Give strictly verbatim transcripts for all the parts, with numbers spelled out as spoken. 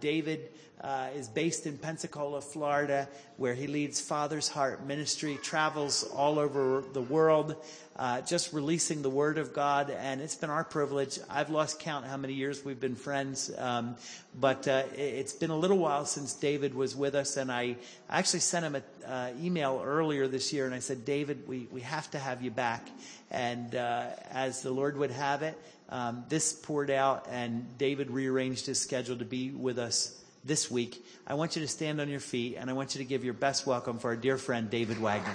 David uh, is based in Pensacola, Florida, where he leads Father's Heart Ministry, travels all over the world, uh, just releasing the Word of God. And it's been our privilege. I've lost count how many years we've been friends. Um, but uh, it's been a little while since David was with us. And I actually sent him an uh, email earlier this year. And I said, David, we, we have to have you back. And uh, as the Lord would have it, um, this poured out, and David rearranged his schedule to be with us this week. I want you to stand on your feet, and I want you to give your best welcome for our dear friend, David Wagner.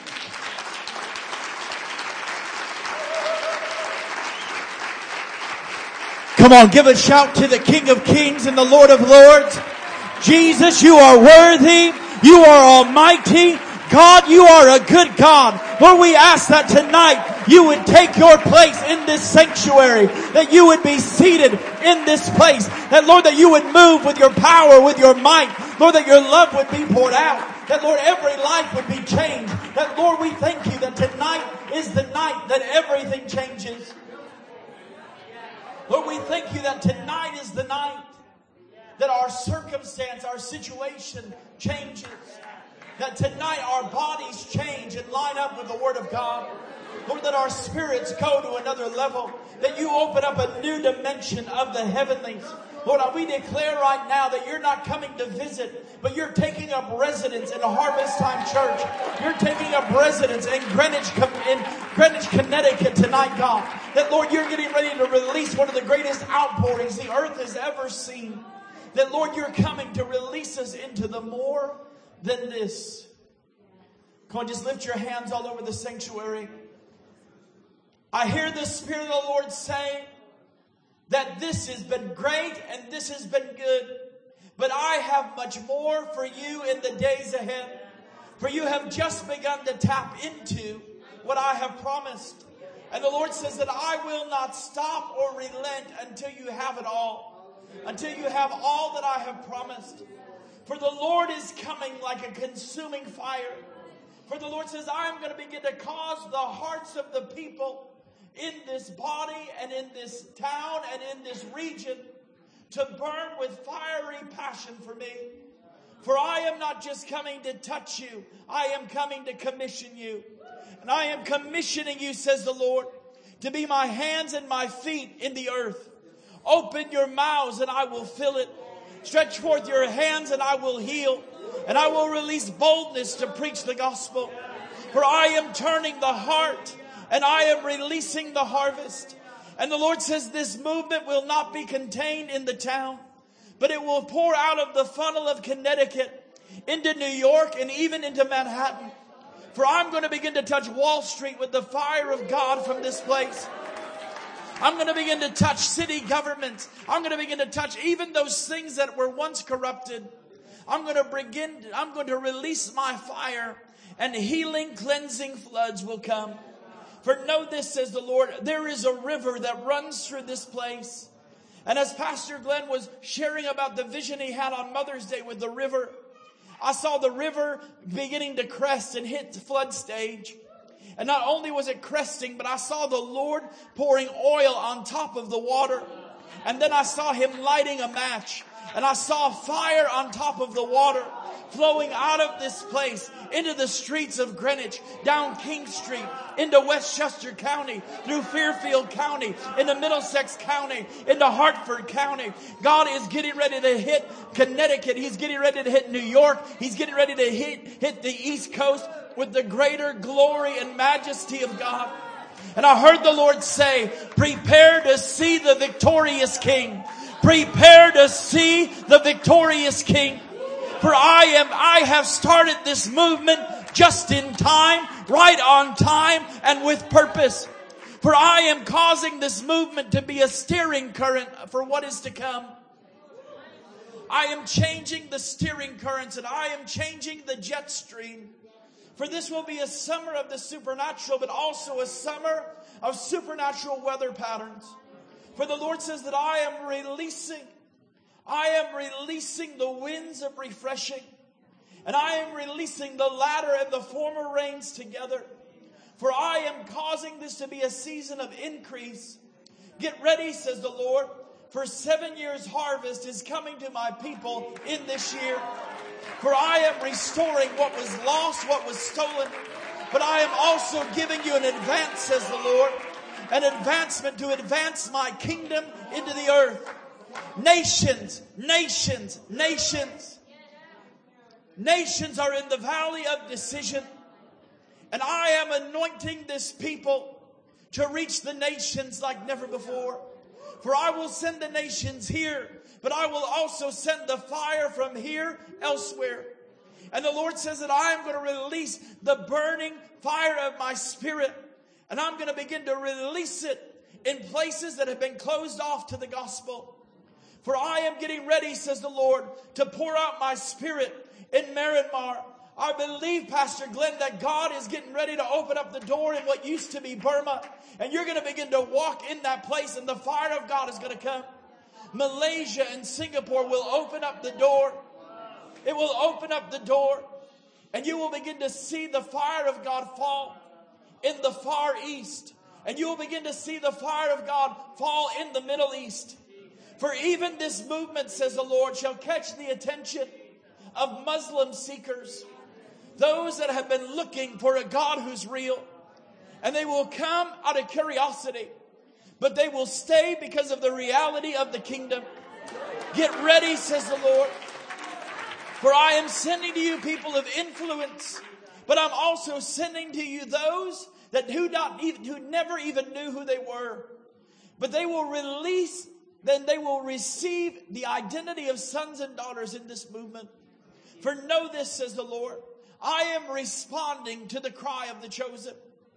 Come on, give a shout to the King of Kings and the Lord of Lords. Jesus, you are worthy. You are almighty. God, you are a good God. Lord, we ask that tonight you would take your place in this sanctuary, that you would be seated in this place, that Lord, that you would move with your power, with your might, Lord, that your love would be poured out, that Lord, every life would be changed, that Lord, we thank you that tonight is the night that everything changes. Lord, we thank you that tonight is the night that our circumstance, our situation changes. That tonight our bodies change and line up with the Word of God. Lord, that our spirits go to another level. That you open up a new dimension of the heavenlies. Lord, we declare right now that you're not coming to visit, but you're taking up residence in Harvest Time Church. You're taking up residence in Greenwich, in Greenwich, Connecticut tonight, God. That, Lord, you're getting ready to release one of the greatest outpourings the earth has ever seen. That, Lord, you're coming to release us into the more than this. Come on, just lift your hands all over the sanctuary. I hear the Spirit of the Lord saying that this has been great and this has been good, but I have much more for you in the days ahead. For you have just begun to tap into what I have promised. And the Lord says that I will not stop or relent until you have it all, until you have all that I have promised. For the Lord is coming like a consuming fire. For the Lord says, I am going to begin to cause the hearts of the people in this body and in this town and in this region to burn with fiery passion for me. For I am not just coming to touch you. I am coming to commission you. And I am commissioning you, says the Lord, to be my hands and my feet in the earth. Open your mouths and I will fill it. Stretch forth your hands and I will heal. And I will release boldness to preach the gospel. For I am turning the heart and I am releasing the harvest. And the Lord says this movement will not be contained in the town, but it will pour out of the funnel of Connecticut into New York and even into Manhattan. For I'm going to begin to touch Wall Street with the fire of God from this place. I'm going to begin to touch city governments. I'm going to begin to touch even those things that were once corrupted. I'm going to begin, I'm going to release my fire, and healing, cleansing floods will come. For know this, says the Lord, there is a river that runs through this place. And as Pastor Glenn was sharing about the vision he had on Mother's Day with the river, I saw the river beginning to crest and hit the flood stage. And not only was it cresting, but I saw the Lord pouring oil on top of the water. And then I saw him lighting a match. And I saw fire on top of the water flowing out of this place into the streets of Greenwich, down King Street, into Westchester County, through Fairfield County, into Middlesex County, into Hartford County. God is getting ready to hit Connecticut. He's getting ready to hit New York. He's getting ready to hit, hit the East Coast with the greater glory and majesty of God. And I heard the Lord say, prepare to see the victorious King. Prepare to see the victorious King. For I am, I have started this movement just in time, right on time, and with purpose. For I am causing this movement to be a steering current for what is to come. I am changing the steering currents and I am changing the jet stream. For this will be a summer of the supernatural, but also a summer of supernatural weather patterns. For the Lord says that I am releasing, I am releasing the winds of refreshing. And I am releasing the latter and the former rains together. For I am causing this to be a season of increase. Get ready, says the Lord, for seven years harvest is coming to my people in this year. For I am restoring what was lost, what was stolen. But I am also giving you an advance, says the Lord. An advancement to advance my kingdom into the earth. Nations, nations, nations. Nations are in the valley of decision. And I am anointing this people to reach the nations like never before. For I will send the nations here, but I will also send the fire from here elsewhere. And the Lord says that I am going to release the burning fire of my spirit. And I'm going to begin to release it in places that have been closed off to the gospel. For I am getting ready, says the Lord, to pour out my spirit in Myanmar. I believe, Pastor Glenn, that God is getting ready to open up the door in what used to be Burma. And you're going to begin to walk in that place and the fire of God is going to come. Malaysia and Singapore will open up the door. It will open up the door. And you will begin to see the fire of God fall in the Far East. And you will begin to see the fire of God fall in the Middle East. For even this movement, says the Lord, shall catch the attention of Muslim seekers. Those that have been looking for a God who's real. And they will come out of curiosity. But they will stay because of the reality of the kingdom. Get ready, says the Lord. For I am sending to you people of influence. But I'm also sending to you those that who not even, who never even knew who they were. But they will release, then they will receive the identity of sons and daughters in this movement. For know this, says the Lord. I am responding to the cry of the chosen.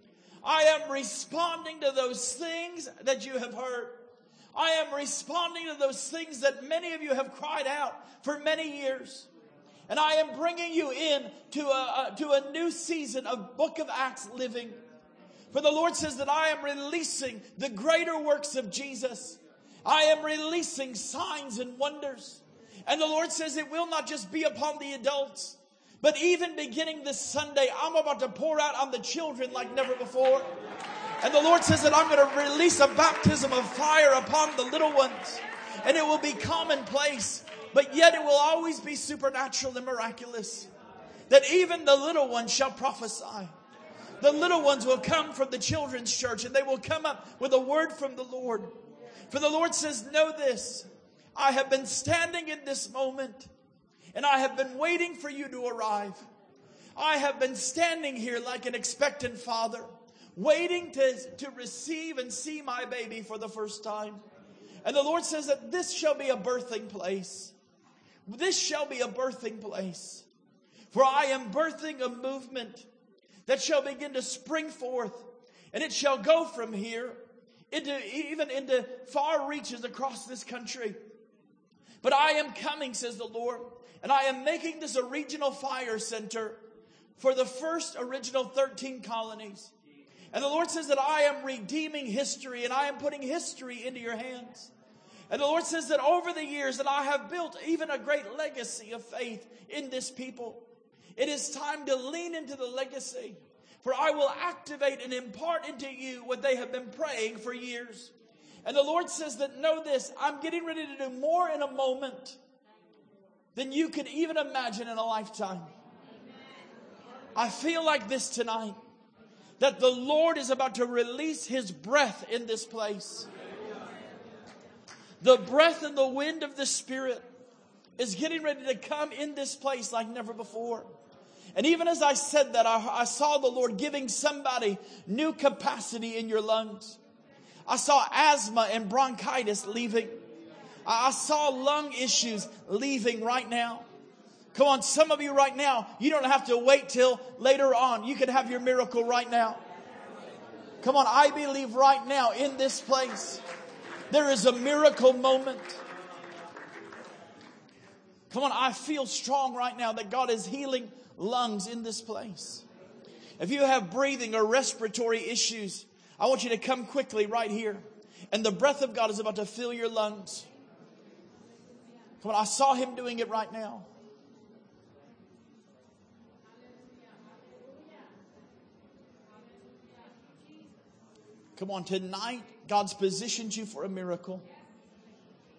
I am responding to those things that you have heard. I am responding to those things that many of you have cried out for many years. And I am bringing you in to a, a, to a new season of Book of Acts living. For the Lord says that I am releasing the greater works of Jesus. I am releasing signs and wonders. And the Lord says it will not just be upon the adults. But even beginning this Sunday, I'm about to pour out on the children like never before. And the Lord says that I'm going to release a baptism of fire upon the little ones. And it will be commonplace. But yet it will always be supernatural and miraculous. That even the little ones shall prophesy. The little ones will come from the children's church. And they will come up with a word from the Lord. For the Lord says, know this. I have been standing in this moment. And I have been waiting for you to arrive. I have been standing here like an expectant father, waiting to, to receive and see my baby for the first time. And the Lord says that this shall be a birthing place. This shall be a birthing place. For I am birthing a movement that shall begin to spring forth. And it shall go from here into even into far reaches across this country. But I am coming, says the Lord. And I am making this a regional fire center for the first original thirteen colonies. And the Lord says that I am redeeming history and I am putting history into your hands. And the Lord says that over the years that I have built even a great legacy of faith in this people. It is time to lean into the legacy. For I will activate and impart into you what they have been praying for years. And the Lord says that know this, I'm getting ready to do more in a moment than you could even imagine in a lifetime. I feel like this tonight, that the Lord is about to release His breath in this place. The breath and the wind of the Spirit is getting ready to come in this place like never before. And even as I said that, I, I saw the Lord giving somebody new capacity in your lungs. I saw asthma and bronchitis leaving. I saw lung issues leaving right now. Come on, some of you right now, you don't have to wait till later on. You can have your miracle right now. Come on, I believe right now in this place, there is a miracle moment. Come on, I feel strong right now that God is healing lungs in this place. If you have breathing or respiratory issues, I want you to come quickly right here. And the breath of God is about to fill your lungs. Come on, I saw Him doing it right now. Come on, tonight, God's positioned you for a miracle.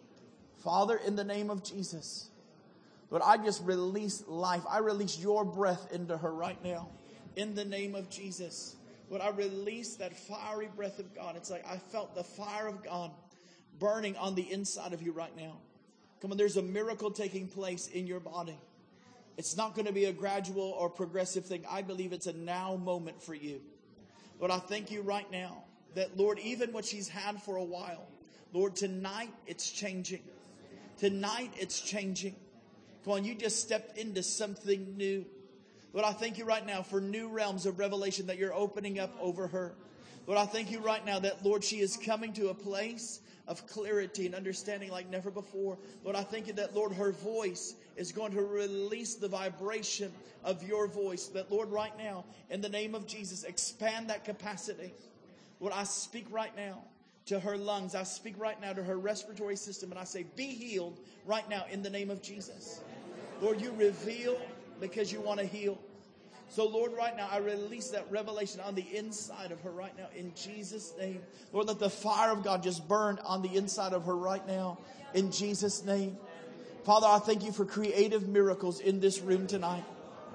Father, in the name of Jesus, Lord, I just release life. I release your breath into her right now. In the name of Jesus. Lord, I release that fiery breath of God. It's like I felt the fire of God burning on the inside of you right now. Come on, there's a miracle taking place in your body. It's not going to be a gradual or progressive thing. I believe it's a now moment for you. Lord, I thank you right now that, Lord, even what she's had for a while, Lord, tonight it's changing. Tonight it's changing. Come on, you just stepped into something new. Lord, I thank you right now for new realms of revelation that you're opening up over her. Lord, I thank you right now that, Lord, she is coming to a place of clarity and understanding like never before. Lord, I thank you that, Lord, her voice is going to release the vibration of your voice. That, Lord, right now, in the name of Jesus, expand that capacity. Lord, I speak right now to her lungs. I speak right now to her respiratory system. And I say, be healed right now in the name of Jesus. Lord, you reveal because you want to heal. So, Lord, right now, I release that revelation on the inside of her right now in Jesus' name. Lord, let the fire of God just burn on the inside of her right now in Jesus' name. Father, I thank you for creative miracles in this room tonight.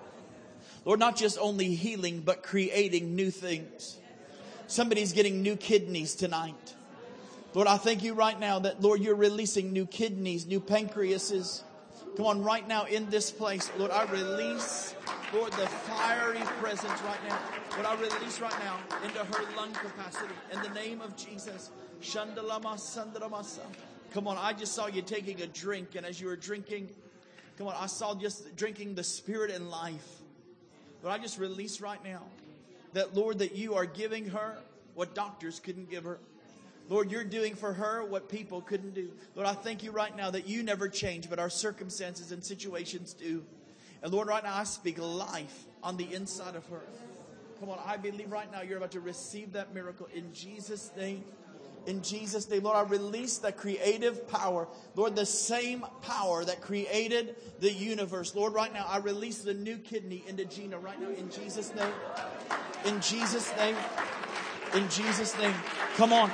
Lord, not just only healing, but creating new things. Somebody's getting new kidneys tonight. Lord, I thank you right now that, Lord, you're releasing new kidneys, new pancreases. Come on, right now in this place, Lord, I release, Lord, the fiery presence right now. Lord, I release right now into her lung capacity in the name of Jesus. Shandalama Sandaramasa. Come on, I just saw you taking a drink, and as you were drinking, come on, I saw just drinking the Spirit and life. But I just release right now that, Lord, that you are giving her what doctors couldn't give her. Lord, you're doing for her what people couldn't do. Lord, I thank you right now that you never change, but our circumstances and situations do. And Lord, right now I speak life on the inside of her. Come on, I believe right now you're about to receive that miracle in Jesus' name. In Jesus' name, Lord, I release that creative power. Lord, the same power that created the universe. Lord, right now I release the new kidney into Gina right now in Jesus' name. In Jesus' name. In Jesus' name. Come on.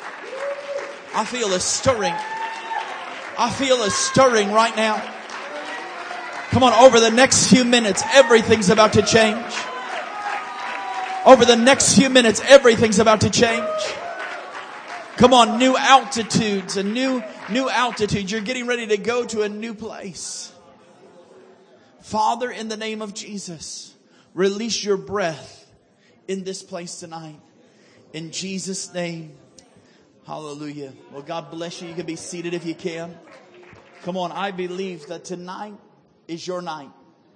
I feel a stirring. I feel a stirring right now. Come on, over the next few minutes, everything's about to change. Over the next few minutes, everything's about to change. Come on, new altitudes, a new, new altitude. You're getting ready to go to a new place. Father, in the name of Jesus, release your breath in this place tonight. In Jesus' name. Hallelujah. Well, God bless you. You can be seated if you can. Come on. I believe that tonight is your night.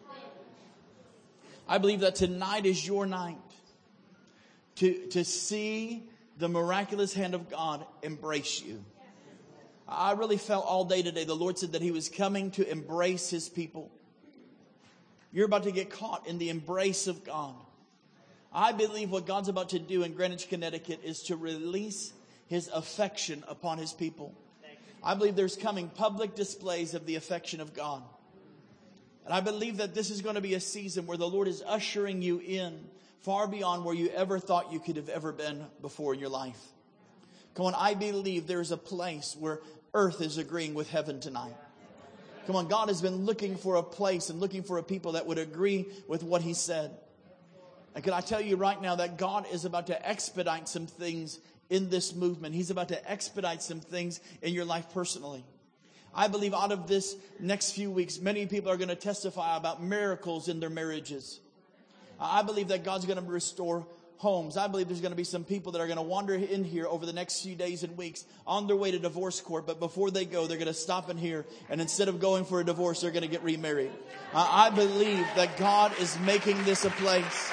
I believe that tonight is your night to, to see the miraculous hand of God embrace you. I really felt all day today the Lord said that he was coming to embrace his people. You're about to get caught in the embrace of God. I believe what God's about to do in Greenwich, Connecticut is to release his affection upon his people. I believe there's coming public displays of the affection of God. And I believe that this is going to be a season where the Lord is ushering you in far beyond where you ever thought you could have ever been before in your life. Come on, I believe there's a place where earth is agreeing with heaven tonight. Come on, God has been looking for a place and looking for a people that would agree with what he said. And can I tell you right now that God is about to expedite some things in this movement. He's about to expedite some things in your life personally. I believe out of this next few weeks, many people are going to testify about miracles in their marriages. I believe that God's going to restore homes. I believe there's going to be some people that are going to wander in here over the next few days and weeks on their way to divorce court. But before they go, they're going to stop in here. And instead of going for a divorce, they're going to get remarried. I believe that God is making this a place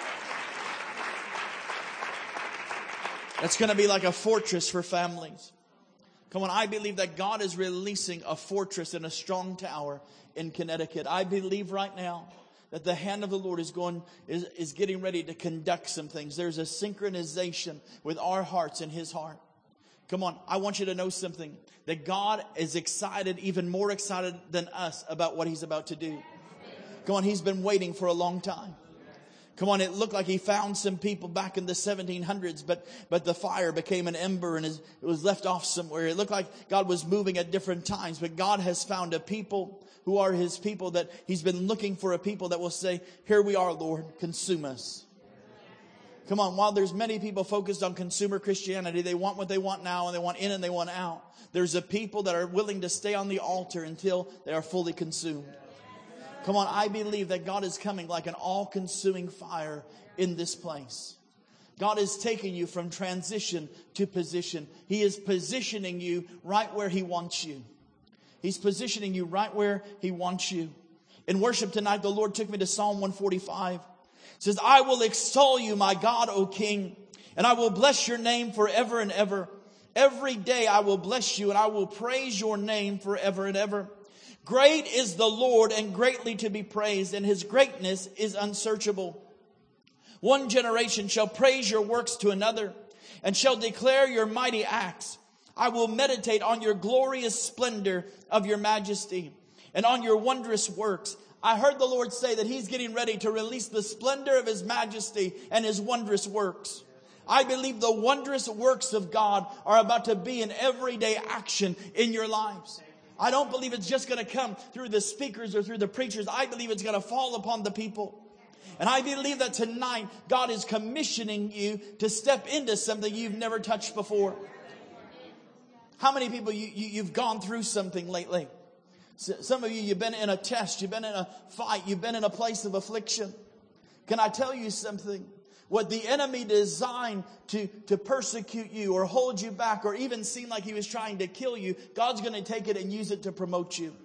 that's going to be like a fortress for families. Come on, I believe that God is releasing a fortress and a strong tower in Connecticut. I believe right now that the hand of the Lord is going is, is getting ready to conduct some things. There's a synchronization with our hearts and his heart. Come on, I want you to know something. That God is excited, even more excited than us about what he's about to do. Come on, he's been waiting for a long time. Come on, it looked like he found some people back in the seventeen hundreds, but but the fire became an ember and it was left off somewhere. It looked like God was moving at different times, but God has found a people who are his people, that he's been looking for a people that will say, here we are, Lord, consume us. Come on, while there's many people focused on consumer Christianity, they want what they want now and they want in and they want out. There's a people that are willing to stay on the altar until they are fully consumed. Come on, I believe that God is coming like an all-consuming fire in this place. God is taking you from transition to position. He is positioning you right where he wants you. He's positioning you right where he wants you. In worship tonight, the Lord took me to Psalm one forty-five. It says, I will extol you, my God, O King, and I will bless your name forever and ever. Every day I will bless you and I will praise your name forever and ever. Great is the Lord and greatly to be praised, and his greatness is unsearchable. One generation shall praise your works to another and shall declare your mighty acts. I will meditate on your glorious splendor of your majesty and on your wondrous works. I heard the Lord say that he's getting ready to release the splendor of his majesty and his wondrous works. I believe the wondrous works of God are about to be in everyday action in your lives. I don't believe it's just going to come through the speakers or through the preachers. I believe it's going to fall upon the people. And I believe that tonight God is commissioning you to step into something you've never touched before. How many people you, you, you've gone through something lately? Some of you, you've been in a test. You've been in a fight. You've been in a place of affliction. Can I tell you something? What the enemy designed to, to persecute you or hold you back or even seem like he was trying to kill you, God's going to take it and use it to promote you.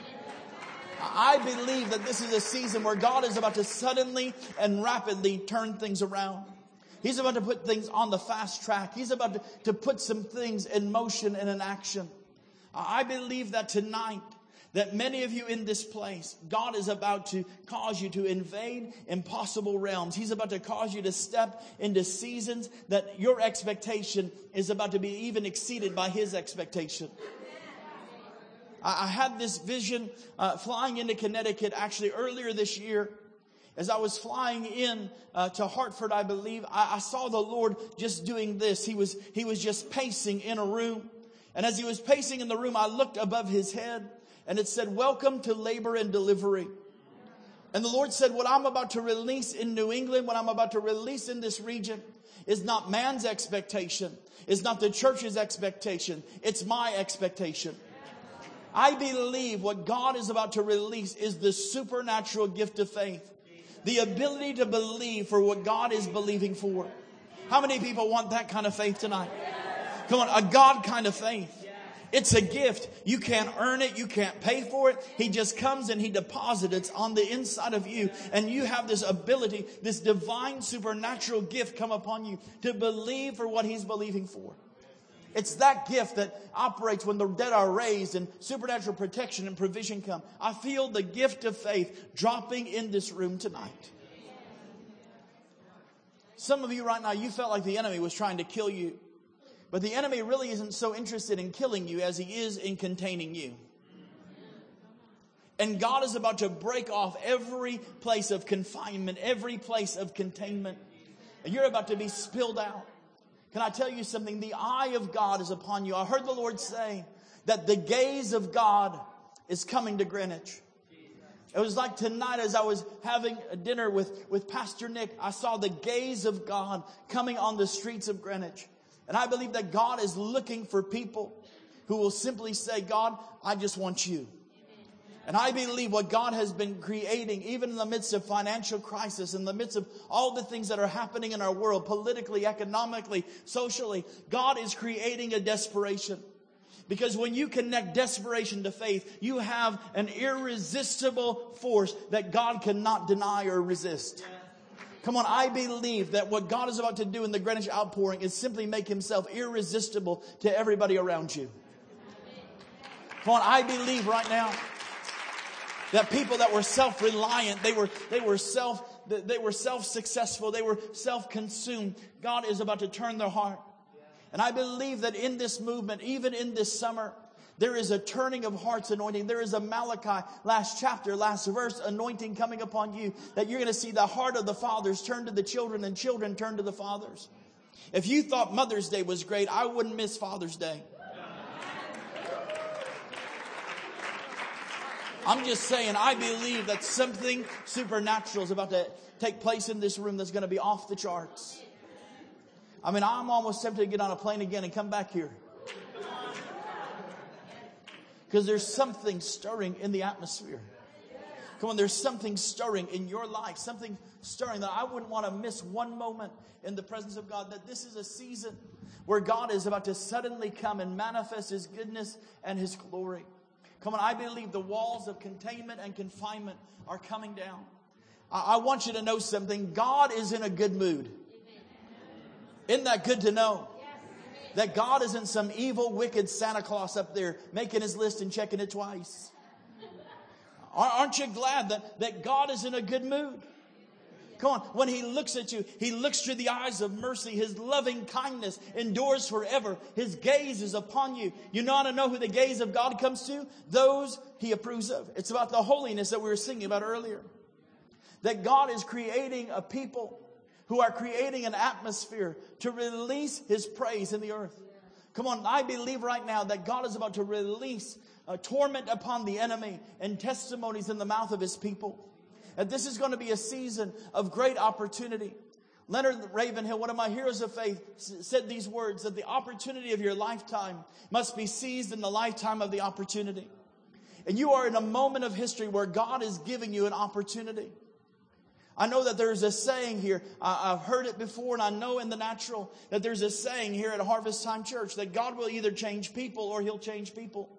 I believe that this is a season where God is about to suddenly and rapidly turn things around. He's about to put things on the fast track. He's about to, to put some things in motion and in action. I believe that tonight, that many of you in this place, God is about to cause you to invade impossible realms. He's about to cause you to step into seasons that your expectation is about to be even exceeded by his expectation. I, I had this vision uh, flying into Connecticut actually earlier this year. As I was flying in uh, to Hartford, I believe, I, I saw the Lord just doing this. He was, he was just pacing in a room. And as he was pacing in the room, I looked above his head. And it said, welcome to labor and delivery. And the Lord said, what I'm about to release in New England, what I'm about to release in this region is not man's expectation. It's not the church's expectation. It's my expectation. I believe what God is about to release is the supernatural gift of faith. The ability to believe for what God is believing for. How many people want that kind of faith tonight? Come on, a God kind of faith. It's a gift. You can't earn it. You can't pay for it. He just comes and he deposits it on the inside of you. And you have this ability, this divine supernatural gift come upon you to believe for what he's believing for. It's that gift that operates when the dead are raised and supernatural protection and provision come. I feel the gift of faith dropping in this room tonight. Some of you right now, you felt like the enemy was trying to kill you. But the enemy really isn't so interested in killing you as he is in containing you. And God is about to break off every place of confinement, every place of containment. And you're about to be spilled out. Can I tell you something? The eye of God is upon you. I heard the Lord say that the gaze of God is coming to Greenwich. It was like tonight as I was having a dinner with, with Pastor Nick, I saw the gaze of God coming on the streets of Greenwich. And I believe that God is looking for people who will simply say, God, I just want you. And I believe what God has been creating, even in the midst of financial crisis, in the midst of all the things that are happening in our world, politically, economically, socially, God is creating a desperation. Because when you connect desperation to faith, you have an irresistible force that God cannot deny or resist. Come on, I believe that what God is about to do in the Greenwich outpouring is simply make himself irresistible to everybody around you. Come on, I believe right now that people that were self-reliant, they were they were self they were self-successful, they were self-consumed. God is about to turn their heart. And I believe that in this movement, even in this summer, There is a turning of hearts anointing. There is a Malachi, last chapter, last verse, anointing coming upon you. That you're going to see the heart of the fathers turn to the children and children turn to the fathers. If you thought Mother's Day was great, I wouldn't miss Father's Day. I'm just saying, I believe that something supernatural is about to take place in this room that's going to be off the charts. I mean, I'm almost tempted to get on a plane again and come back here. Because there's something stirring in the atmosphere. Come on, there's something stirring in your life. Something stirring that I wouldn't want to miss one moment in the presence of God. That this is a season where God is about to suddenly come and manifest His goodness and His glory. Come on, I believe the walls of containment and confinement are coming down. I want you to know something. God is in a good mood. Isn't that good to know? That God isn't some evil, wicked Santa Claus up there making his list and checking it twice. Aren't you glad that, that God is in a good mood? Come on, when He looks at you, He looks through the eyes of mercy. His loving kindness endures forever. His gaze is upon you. You know how to know who the gaze of God comes to? Those He approves of. It's about the holiness that we were singing about earlier. That God is creating a people who are creating an atmosphere to release His praise in the earth. Come on, I believe right now that God is about to release a torment upon the enemy and testimonies in the mouth of His people. That this is going to be a season of great opportunity. Leonard Ravenhill, one of my heroes of faith, said these words, that the opportunity of your lifetime must be seized in the lifetime of the opportunity. And you are in a moment of history where God is giving you an opportunity. I know that there's a saying here. I've heard it before, and I know in the natural that there's a saying here at Harvest Time Church that God will either change people or He'll change people.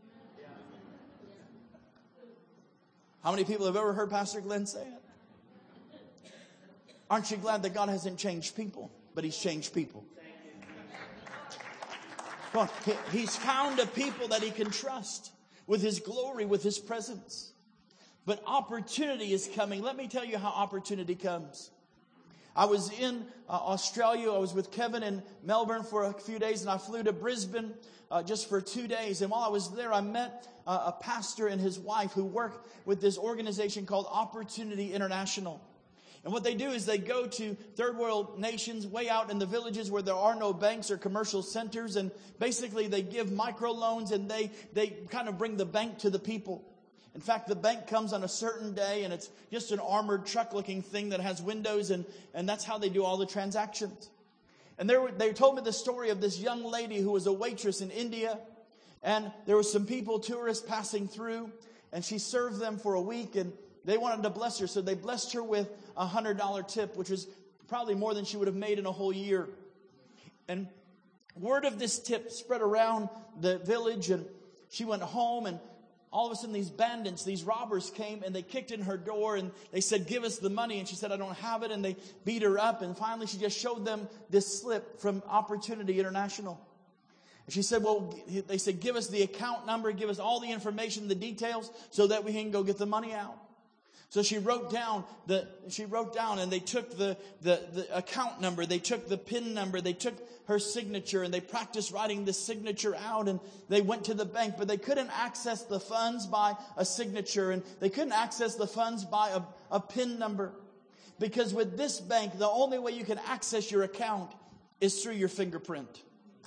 How many people have ever heard Pastor Glenn say it? Aren't you glad that God hasn't changed people, but He's changed people? Come on. He's found a people that He can trust with His glory, with His presence. But opportunity is coming. Let me tell you how opportunity comes. I was in uh, Australia. I was with Kevin in Melbourne for a few days, and I flew to Brisbane uh, just for two days. And while I was there, I met uh, a pastor and his wife who work with this organization called Opportunity International. And what they do is they go to third world nations way out in the villages where there are no banks or commercial centers. And basically they give microloans, and they, they kind of bring the bank to the people. In fact, the bank comes on a certain day, and it's just an armored truck-looking thing that has windows, and, and that's how they do all the transactions. And they, were, they told me the story of this young lady who was a waitress in India, and there were some people, tourists, passing through, and she served them for a week, and they wanted to bless her, so they blessed her with a one hundred dollars tip, which was probably more than she would have made in a whole year. And word of this tip spread around the village, and she went home, and all of a sudden, these bandits, these robbers came, and they kicked in her door, and they said, "Give us the money." And she said, "I don't have it." And they beat her up. And finally, she just showed them this slip from Opportunity International. And she said, well, they said, "Give us the account number, give us all the information, the details, so that we can go get the money out." So she wrote down the, she wrote down, and they took the, the, the account number, they took the PIN number, they took her signature, and they practiced writing the signature out, and they went to the bank, but they couldn't access the funds by a signature, and they couldn't access the funds by a, a PIN number. Because with this bank, the only way you can access your account is through your fingerprint.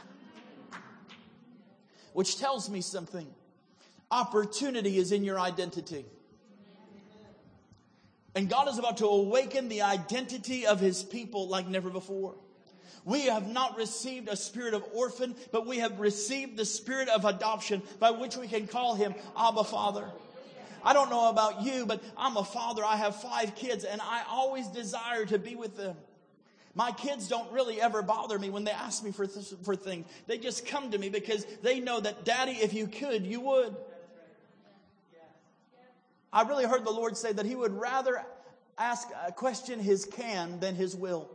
Which tells me something. Opportunity is in your identity. And God is about to awaken the identity of His people like never before. We have not received a spirit of orphan, but we have received the spirit of adoption by which we can call Him Abba Father. I don't know about you, but I'm a father. I have five kids, and I always desire to be with them. My kids don't really ever bother me when they ask me for, th- for things. They just come to me because they know that, Daddy, if you could, you would. I really heard the Lord say that He would rather ask a question His can than His will.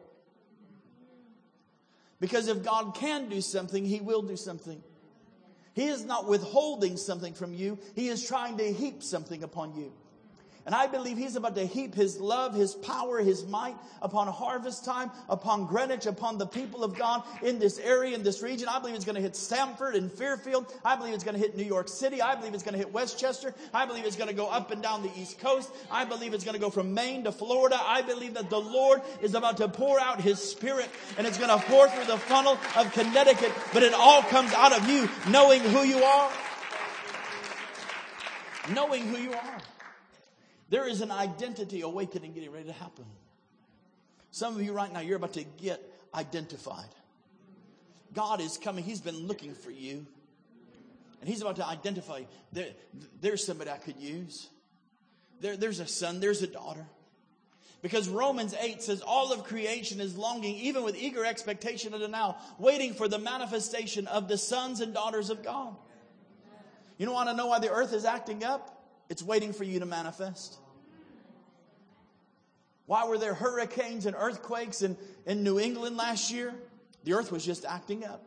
Because if God can do something, He will do something. He is not withholding something from you. He is trying to heap something upon you. And I believe He's about to heap His love, His power, His might upon Harvest Time, upon Greenwich, upon the people of God in this area, in this region. I believe it's going to hit Stamford and Fairfield. I believe it's going to hit New York City. I believe it's going to hit Westchester. I believe it's going to go up and down the East Coast. I believe it's going to go from Maine to Florida. I believe that the Lord is about to pour out His Spirit, and it's going to pour through the funnel of Connecticut. But it all comes out of you knowing who you are. Knowing who you are. There is an identity awakening getting ready to happen. Some of you right now, you're about to get identified. God is coming. He's been looking for you. And He's about to identify you. There, there's somebody I could use. There, there's a son. There's a daughter. Because Romans eight says all of creation is longing, even with eager expectation unto now, waiting for the manifestation of the sons and daughters of God. You want to know why the earth is acting up? It's waiting for you to manifest. Why were there hurricanes and earthquakes in, in New England last year? The earth was just acting up.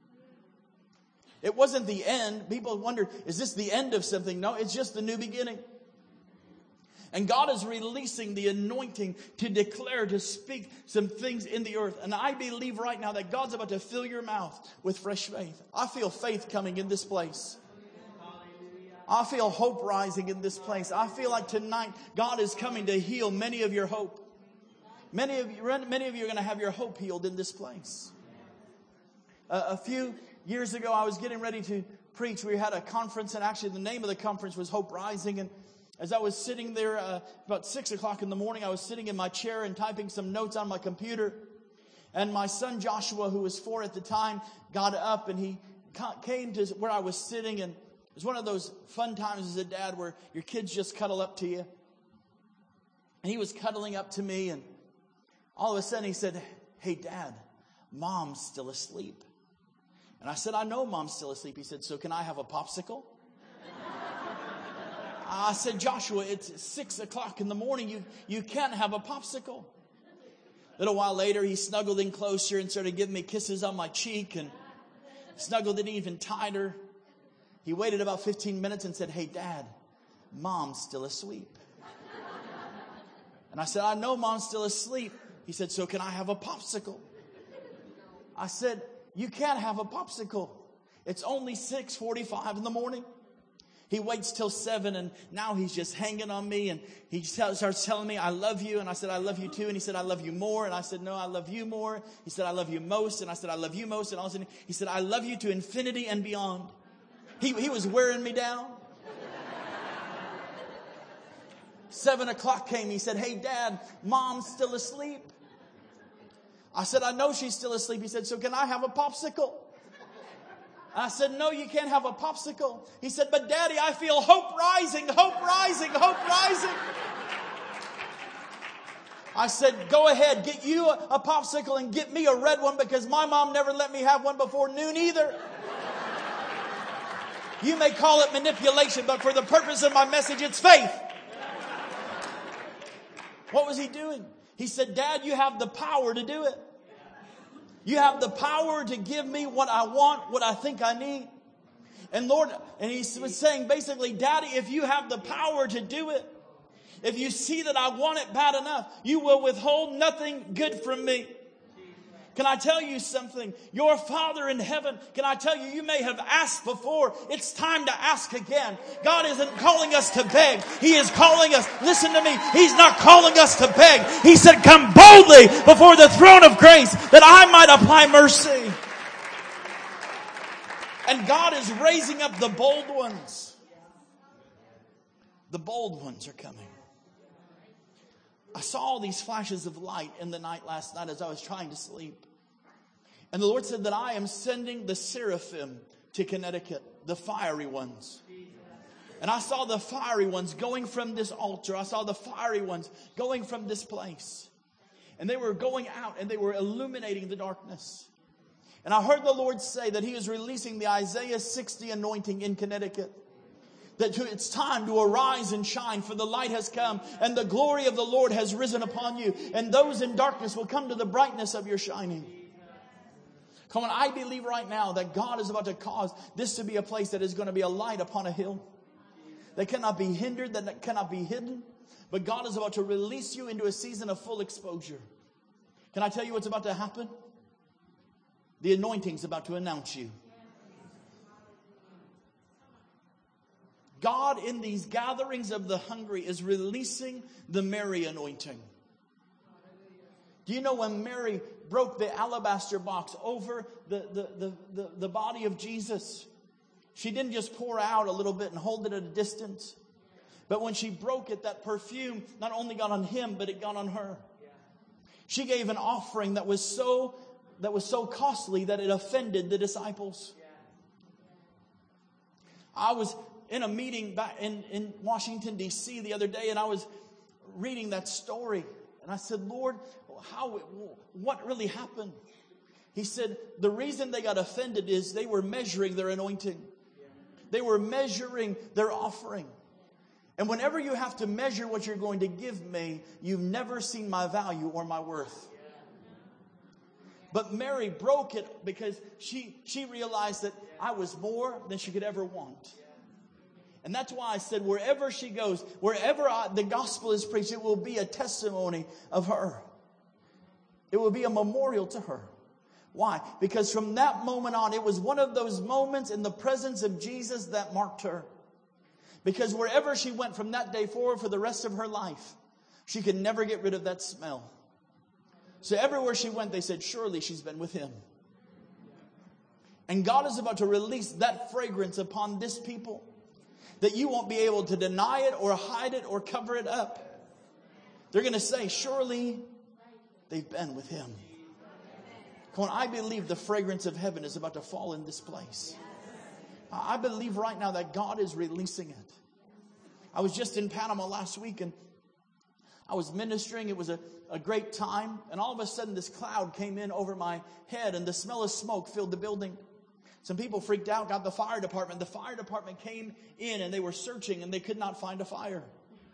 It wasn't the end. People wondered, is this the end of something? No, it's just the new beginning. And God is releasing the anointing to declare, to speak some things in the earth. And I believe right now that God's about to fill your mouth with fresh faith. I feel faith coming in this place. I feel hope rising in this place. I feel like tonight God is coming to heal many of your hope. Many of you, many of you are going to have your hope healed in this place. Uh, a few years ago, I was getting ready to preach. We had a conference, and actually the name of the conference was Hope Rising. And as I was sitting there uh, about six o'clock in the morning, I was sitting in my chair and typing some notes on my computer. And my son Joshua, who was four at the time, got up and he came to where I was sitting, and it was one of those fun times as a dad where your kids just cuddle up to you. And he was cuddling up to me, and all of a sudden he said, "Hey, Dad, Mom's still asleep." And I said, "I know Mom's still asleep." He said, "So can I have a popsicle?" I said, "Joshua, it's six o'clock in the morning. You, you can't have a popsicle." A little while later, he snuggled in closer and started giving me kisses on my cheek and snuggled in even tighter. He waited about fifteen minutes and said, "Hey, Dad, Mom's still asleep." And I said, "I know Mom's still asleep." He said, "So can I have a popsicle?" I said, "You can't have a popsicle. It's only six forty-five in the morning." He waits till seven, and now he's just hanging on me, and he starts telling me, "I love you." And I said, "I love you too." And he said, "I love you more." And I said, "No, I love you more." He said, "I love you most." And I said, "I love you most." And all of a sudden, he said, "I love you to infinity and beyond." He, he was wearing me down. Seven o'clock came. He said, "Hey, Dad, Mom's still asleep." I said, "I know she's still asleep." He said, "So can I have a popsicle?" I said, "No, you can't have a popsicle." He said, "But Daddy, I feel hope rising, hope rising, hope rising." I said, "Go ahead, get you a, a popsicle and get me a red one, because my mom never let me have one before noon either." You may call it manipulation, but for the purpose of my message, it's faith. What was he doing? He said, "Dad, you have the power to do it. You have the power to give me what I want, what I think I need." And Lord, and he was saying basically, "Daddy, if you have the power to do it, if you see that I want it bad enough, you will withhold nothing good from me." Can I tell you something? Your Father in heaven, can I tell you, you may have asked before. It's time to ask again. God isn't calling us to beg. He is calling us. Listen to me. He's not calling us to beg. He said, "Come boldly before the throne of grace that I might apply mercy." And God is raising up the bold ones. The bold ones are coming. I saw all these flashes of light in the night last night as I was trying to sleep. And the Lord said that I am sending the seraphim to Connecticut, the fiery ones. And I saw the fiery ones going from this altar. I saw the fiery ones going from this place. And they were going out and they were illuminating the darkness. And I heard the Lord say that He is releasing the Isaiah sixty anointing in Connecticut. That it's time to arise and shine, for the light has come and the glory of the Lord has risen upon you. And those in darkness will come to the brightness of your shining. Come on, I believe right now that God is about to cause this to be a place that is going to be a light upon a hill. That cannot be hindered, that cannot be hidden. But God is about to release you into a season of full exposure. Can I tell you what's about to happen? The anointing's about to announce you. God in these gatherings of the hungry is releasing the Mary anointing. Do you know when Mary broke the alabaster box over the, the, the, the, the body of Jesus, she didn't just pour out a little bit and hold it at a distance. But when she broke it, that perfume not only got on him, but it got on her. She gave an offering that was so, that was so costly that it offended the disciples. I was in a meeting back in, in Washington, D C the other day, and I was reading that story. And I said, Lord, how, what really happened? He said, the reason they got offended is they were measuring their anointing. They were measuring their offering. And whenever you have to measure what you're going to give me, you've never seen my value or my worth. But Mary broke it because she, she realized that I was more than she could ever want. And that's why I said wherever she goes, wherever I, the gospel is preached, it will be a testimony of her. It will be a memorial to her. Why? Because from that moment on, it was one of those moments in the presence of Jesus that marked her. Because wherever she went from that day forward for the rest of her life, she could never get rid of that smell. So everywhere she went, they said, surely she's been with him. And God is about to release that fragrance upon this people, that you won't be able to deny it or hide it or cover it up. They're going to say, surely they've been with him. Come on, I believe the fragrance of heaven is about to fall in this place. I believe right now that God is releasing it. I was just in Panama last week and I was ministering. It was a, a great time. And all of a sudden this cloud came in over my head and the smell of smoke filled the building. Some people freaked out, got the fire department. The fire department came in and they were searching and they could not find a fire.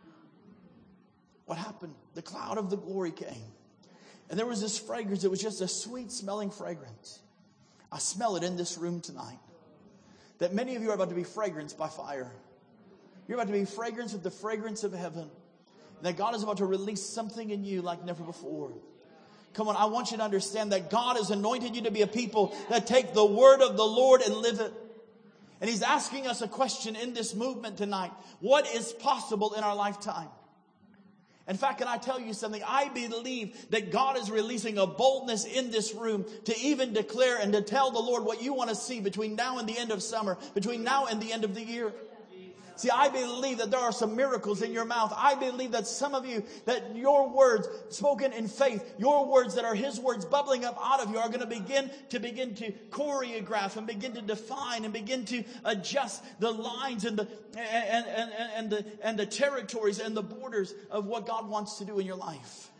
What happened? The cloud of the glory came. And there was this fragrance. It was just a sweet smelling fragrance. I smell it in this room tonight. That many of you are about to be fragranced by fire. You're about to be fragranced with the fragrance of heaven. And that God is about to release something in you like never before. Come on, I want you to understand that God has anointed you to be a people that take the word of the Lord and live it. And he's asking us a question in this movement tonight. What is possible in our lifetime? In fact, can I tell you something? I believe that God is releasing a boldness in this room to even declare and to tell the Lord what you want to see between now and the end of summer, between now and the end of the year. See, I believe that there are some miracles in your mouth. I believe that some of you, that your words spoken in faith, your words that are his words bubbling up out of you are going to begin to begin to choreograph and begin to define and begin to adjust the lines and the and, and, and, and the and the territories and the borders of what God wants to do in your life.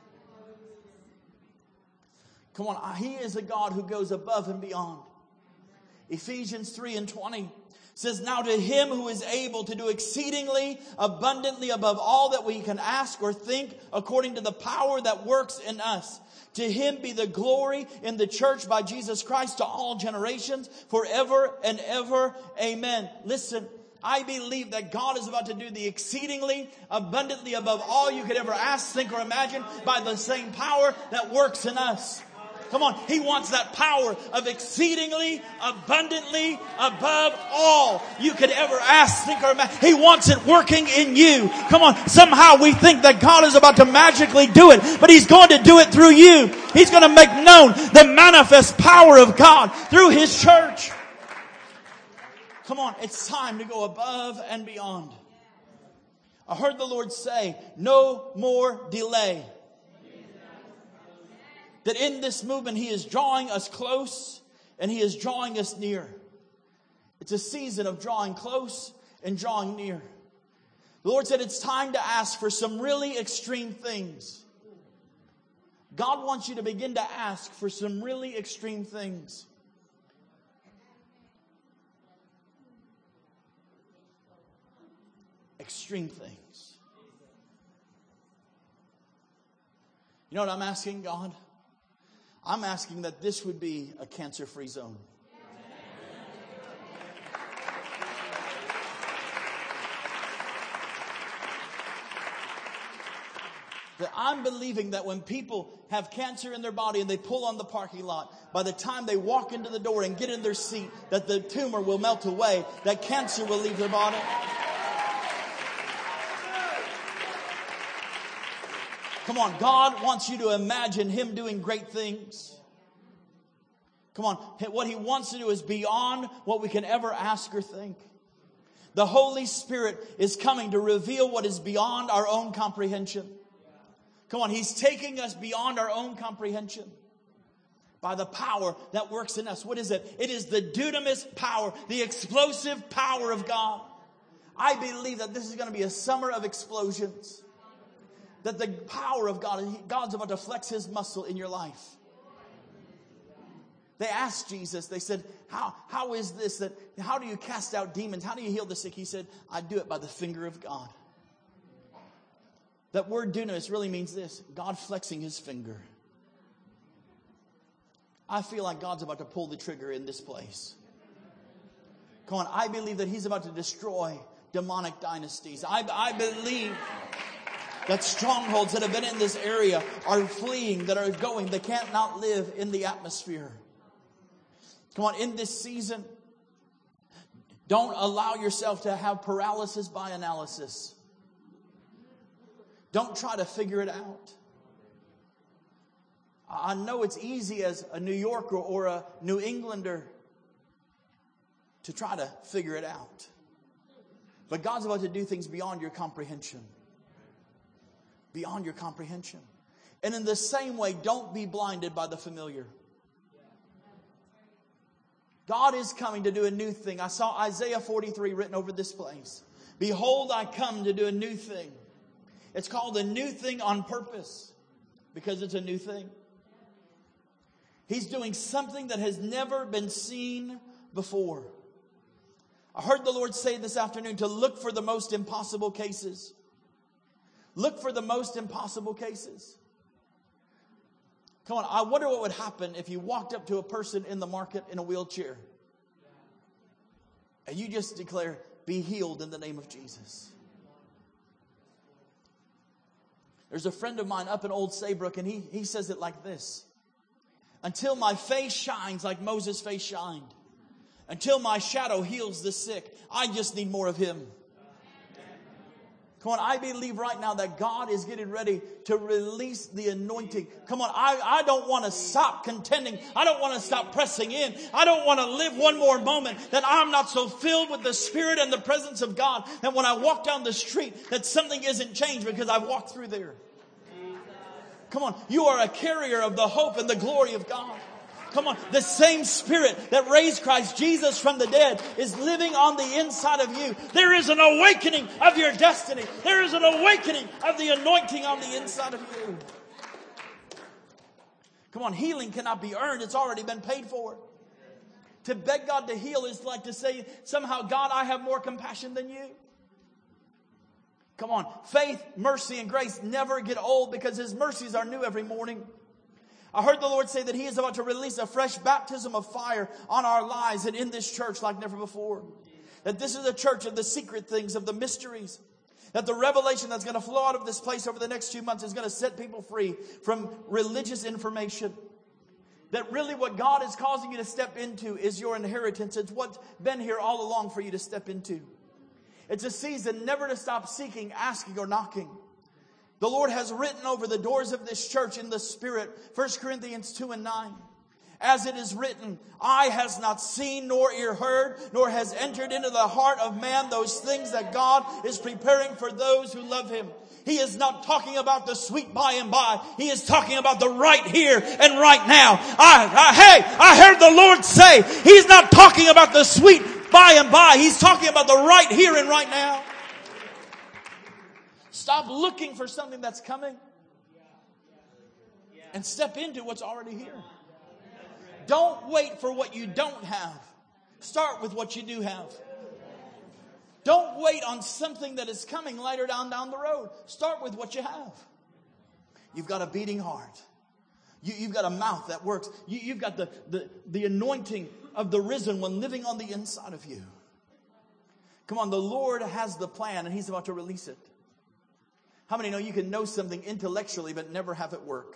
Come on, he is a God who goes above and beyond. Ephesians three and twenty says, now to him who is able to do exceedingly abundantly above all that we can ask or think, according to the power that works in us. To him be the glory in the church by Jesus Christ to all generations, forever and ever. Amen. Listen, I believe that God is about to do the exceedingly abundantly above all you could ever ask, think, or imagine by the same power that works in us. Come on, he wants that power of exceedingly, abundantly, above all you could ever ask, think, or imagine. He wants it working in you. Come on, somehow we think that God is about to magically do it, but he's going to do it through you. He's going to make known the manifest power of God through his church. Come on, it's time to go above and beyond. I heard the Lord say, no more delay. That in this movement, he is drawing us close and he is drawing us near. It's a season of drawing close and drawing near. The Lord said it's time to ask for some really extreme things. God wants you to begin to ask for some really extreme things. Extreme things. You know what I'm asking God? I'm asking that this would be a cancer-free zone. That I'm believing that when people have cancer in their body and they pull on the parking lot, by the time they walk into the door and get in their seat, that the tumor will melt away, that cancer will leave their body. Come on, God wants you to imagine Him doing great things. Come on, what He wants to do is beyond what we can ever ask or think. The Holy Spirit is coming to reveal what is beyond our own comprehension. Come on, He's taking us beyond our own comprehension by the power that works in us. What is it? It is the dunamis power, the explosive power of God. I believe that this is going to be a summer of explosions. That the power of God, God's about to flex His muscle in your life. They asked Jesus, they said, how, how is this? That, how do you cast out demons? How do you heal the sick? He said, I do it by the finger of God. That word dunamis really means this: God flexing His finger. I feel like God's about to pull the trigger in this place. Come on, I believe that He's about to destroy demonic dynasties. I, I believe that strongholds that have been in this area are fleeing, that are going. They can't not live in the atmosphere. Come on, in this season, don't allow yourself to have paralysis by analysis. Don't try to figure it out. I know it's easy as a New Yorker or a New Englander to try to figure it out. But God's about to do things beyond your comprehension. Beyond your comprehension. And in the same way, don't be blinded by the familiar. God is coming to do a new thing. I saw Isaiah forty-three written over this place. Behold, I come to do a new thing. It's called a new thing on purpose because it's a new thing. He's doing something that has never been seen before. I heard the Lord say this afternoon to look for the most impossible cases. Look for the most impossible cases. Come on, I wonder what would happen if you walked up to a person in the market in a wheelchair and you just declare, be healed in the name of Jesus. There's a friend of mine up in Old Saybrook, and he, he says it like this: until my face shines like Moses' face shined, until my shadow heals the sick, I just need more of Him. Come on, I believe right now that God is getting ready to release the anointing. Come on, I, I don't want to stop contending. I don't want to stop pressing in. I don't want to live one more moment that I'm not so filled with the Spirit and the presence of God that when I walk down the street that something isn't changed because I've walked through there. Come on, you are a carrier of the hope and the glory of God. Come on, the same Spirit that raised Christ Jesus from the dead is living on the inside of you. There is an awakening of your destiny. There is an awakening of the anointing on the inside of you. Come on, healing cannot be earned. It's already been paid for. To beg God to heal is like to say, somehow, God, I have more compassion than you. Come on, faith, mercy, and grace never get old because His mercies are new every morning. I heard the Lord say that He is about to release a fresh baptism of fire on our lives and in this church like never before. That this is a church of the secret things, of the mysteries. That the revelation that's going to flow out of this place over the next few months is going to set people free from religious information. That really what God is causing you to step into is your inheritance. It's what's been here all along for you to step into. It's a season never to stop seeking, asking, or knocking. The Lord has written over the doors of this church in the Spirit, First Corinthians two and nine. As it is written, eye has not seen, nor ear heard, nor has entered into the heart of man those things that God is preparing for those who love Him. He is not talking about the sweet by and by. He is talking about the right here and right now. I, I, hey, I heard the Lord say, He's not talking about the sweet by and by. He's talking about the right here and right now. Stop looking for something that's coming and step into what's already here. Don't wait for what you don't have. Start with what you do have. Don't wait on something that is coming later down down the road. Start with what you have. You've got a beating heart. You, you've got a mouth that works. You, you've got the, the, the anointing of the risen one living on the inside of you. Come on, the Lord has the plan and He's about to release it. How many know you can know something intellectually but never have it work?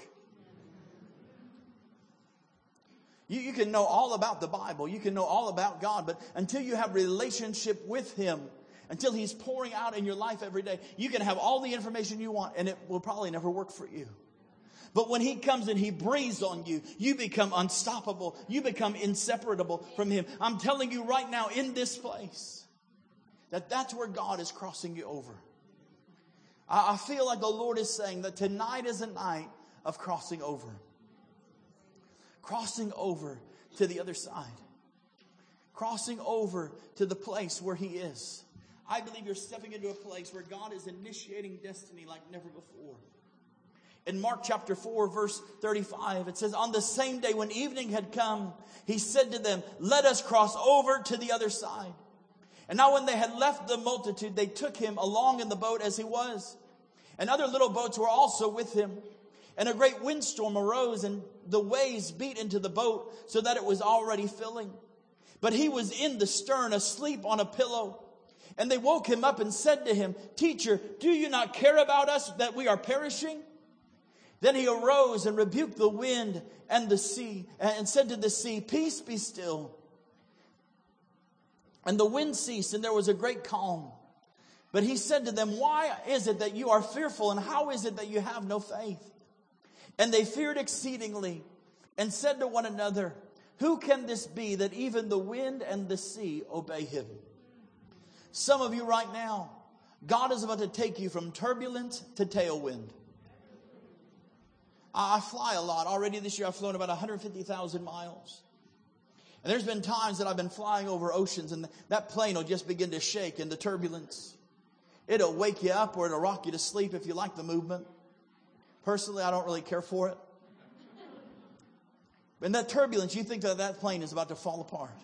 You, you can know all about the Bible. You can know all about God. But until you have relationship with Him, until He's pouring out in your life every day, you can have all the information you want and it will probably never work for you. But when He comes and He breathes on you, you become unstoppable. You become inseparable from Him. I'm telling you right now in this place that that's where God is crossing you over. I, I feel like the Lord is saying that tonight is a night of crossing over. Crossing over to the other side. Crossing over to the place where He is. I believe you're stepping into a place where God is initiating destiny like never before. In Mark chapter four, verse thirty-five, it says, on the same day when evening had come, He said to them, let us cross over to the other side. And now when they had left the multitude, they took Him along in the boat as He was. And other little boats were also with Him. And a great windstorm arose, and the waves beat into the boat so that it was already filling. But He was in the stern, asleep on a pillow. And they woke Him up and said to Him, Teacher, do you not care about us that we are perishing? Then He arose and rebuked the wind and the sea and said to the sea, peace, be still. And the wind ceased and there was a great calm. But He said to them, why is it that you are fearful, and how is it that you have no faith? And they feared exceedingly and said to one another, who can this be that even the wind and the sea obey Him? Some of you right now, God is about to take you from turbulence to tailwind. I fly a lot. Already this year I've flown about one hundred fifty thousand miles. And there's been times that I've been flying over oceans and that plane will just begin to shake in the turbulence. It'll wake you up or it'll rock you to sleep if you like the movement. Personally, I don't really care for it. In that turbulence, you think that that plane is about to fall apart.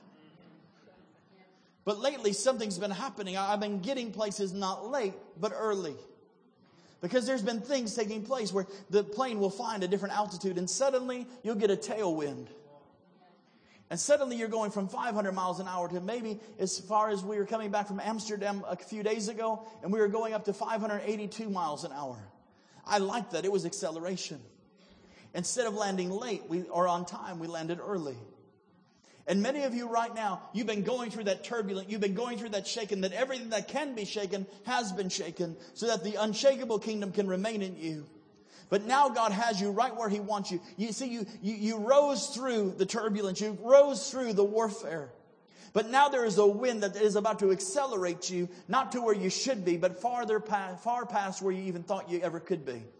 But lately, something's been happening. I've been getting places not late, but early. Because there's been things taking place where the plane will find a different altitude and suddenly you'll get a tailwind. And suddenly you're going from five hundred miles an hour to maybe as far as we were coming back from Amsterdam a few days ago, and we were going up to five hundred eighty-two miles an hour. I liked that. It was acceleration. Instead of landing late we, or on time, we landed early. And many of you right now, you've been going through that turbulence, you've been going through that shaken, that everything that can be shaken has been shaken so that the unshakable kingdom can remain in you. But now God has you right where He wants you. You see, you, you, you rose through the turbulence, you rose through the warfare. But now there is a wind that is about to accelerate you, not to where you should be, but farther past, far past where you even thought you ever could be.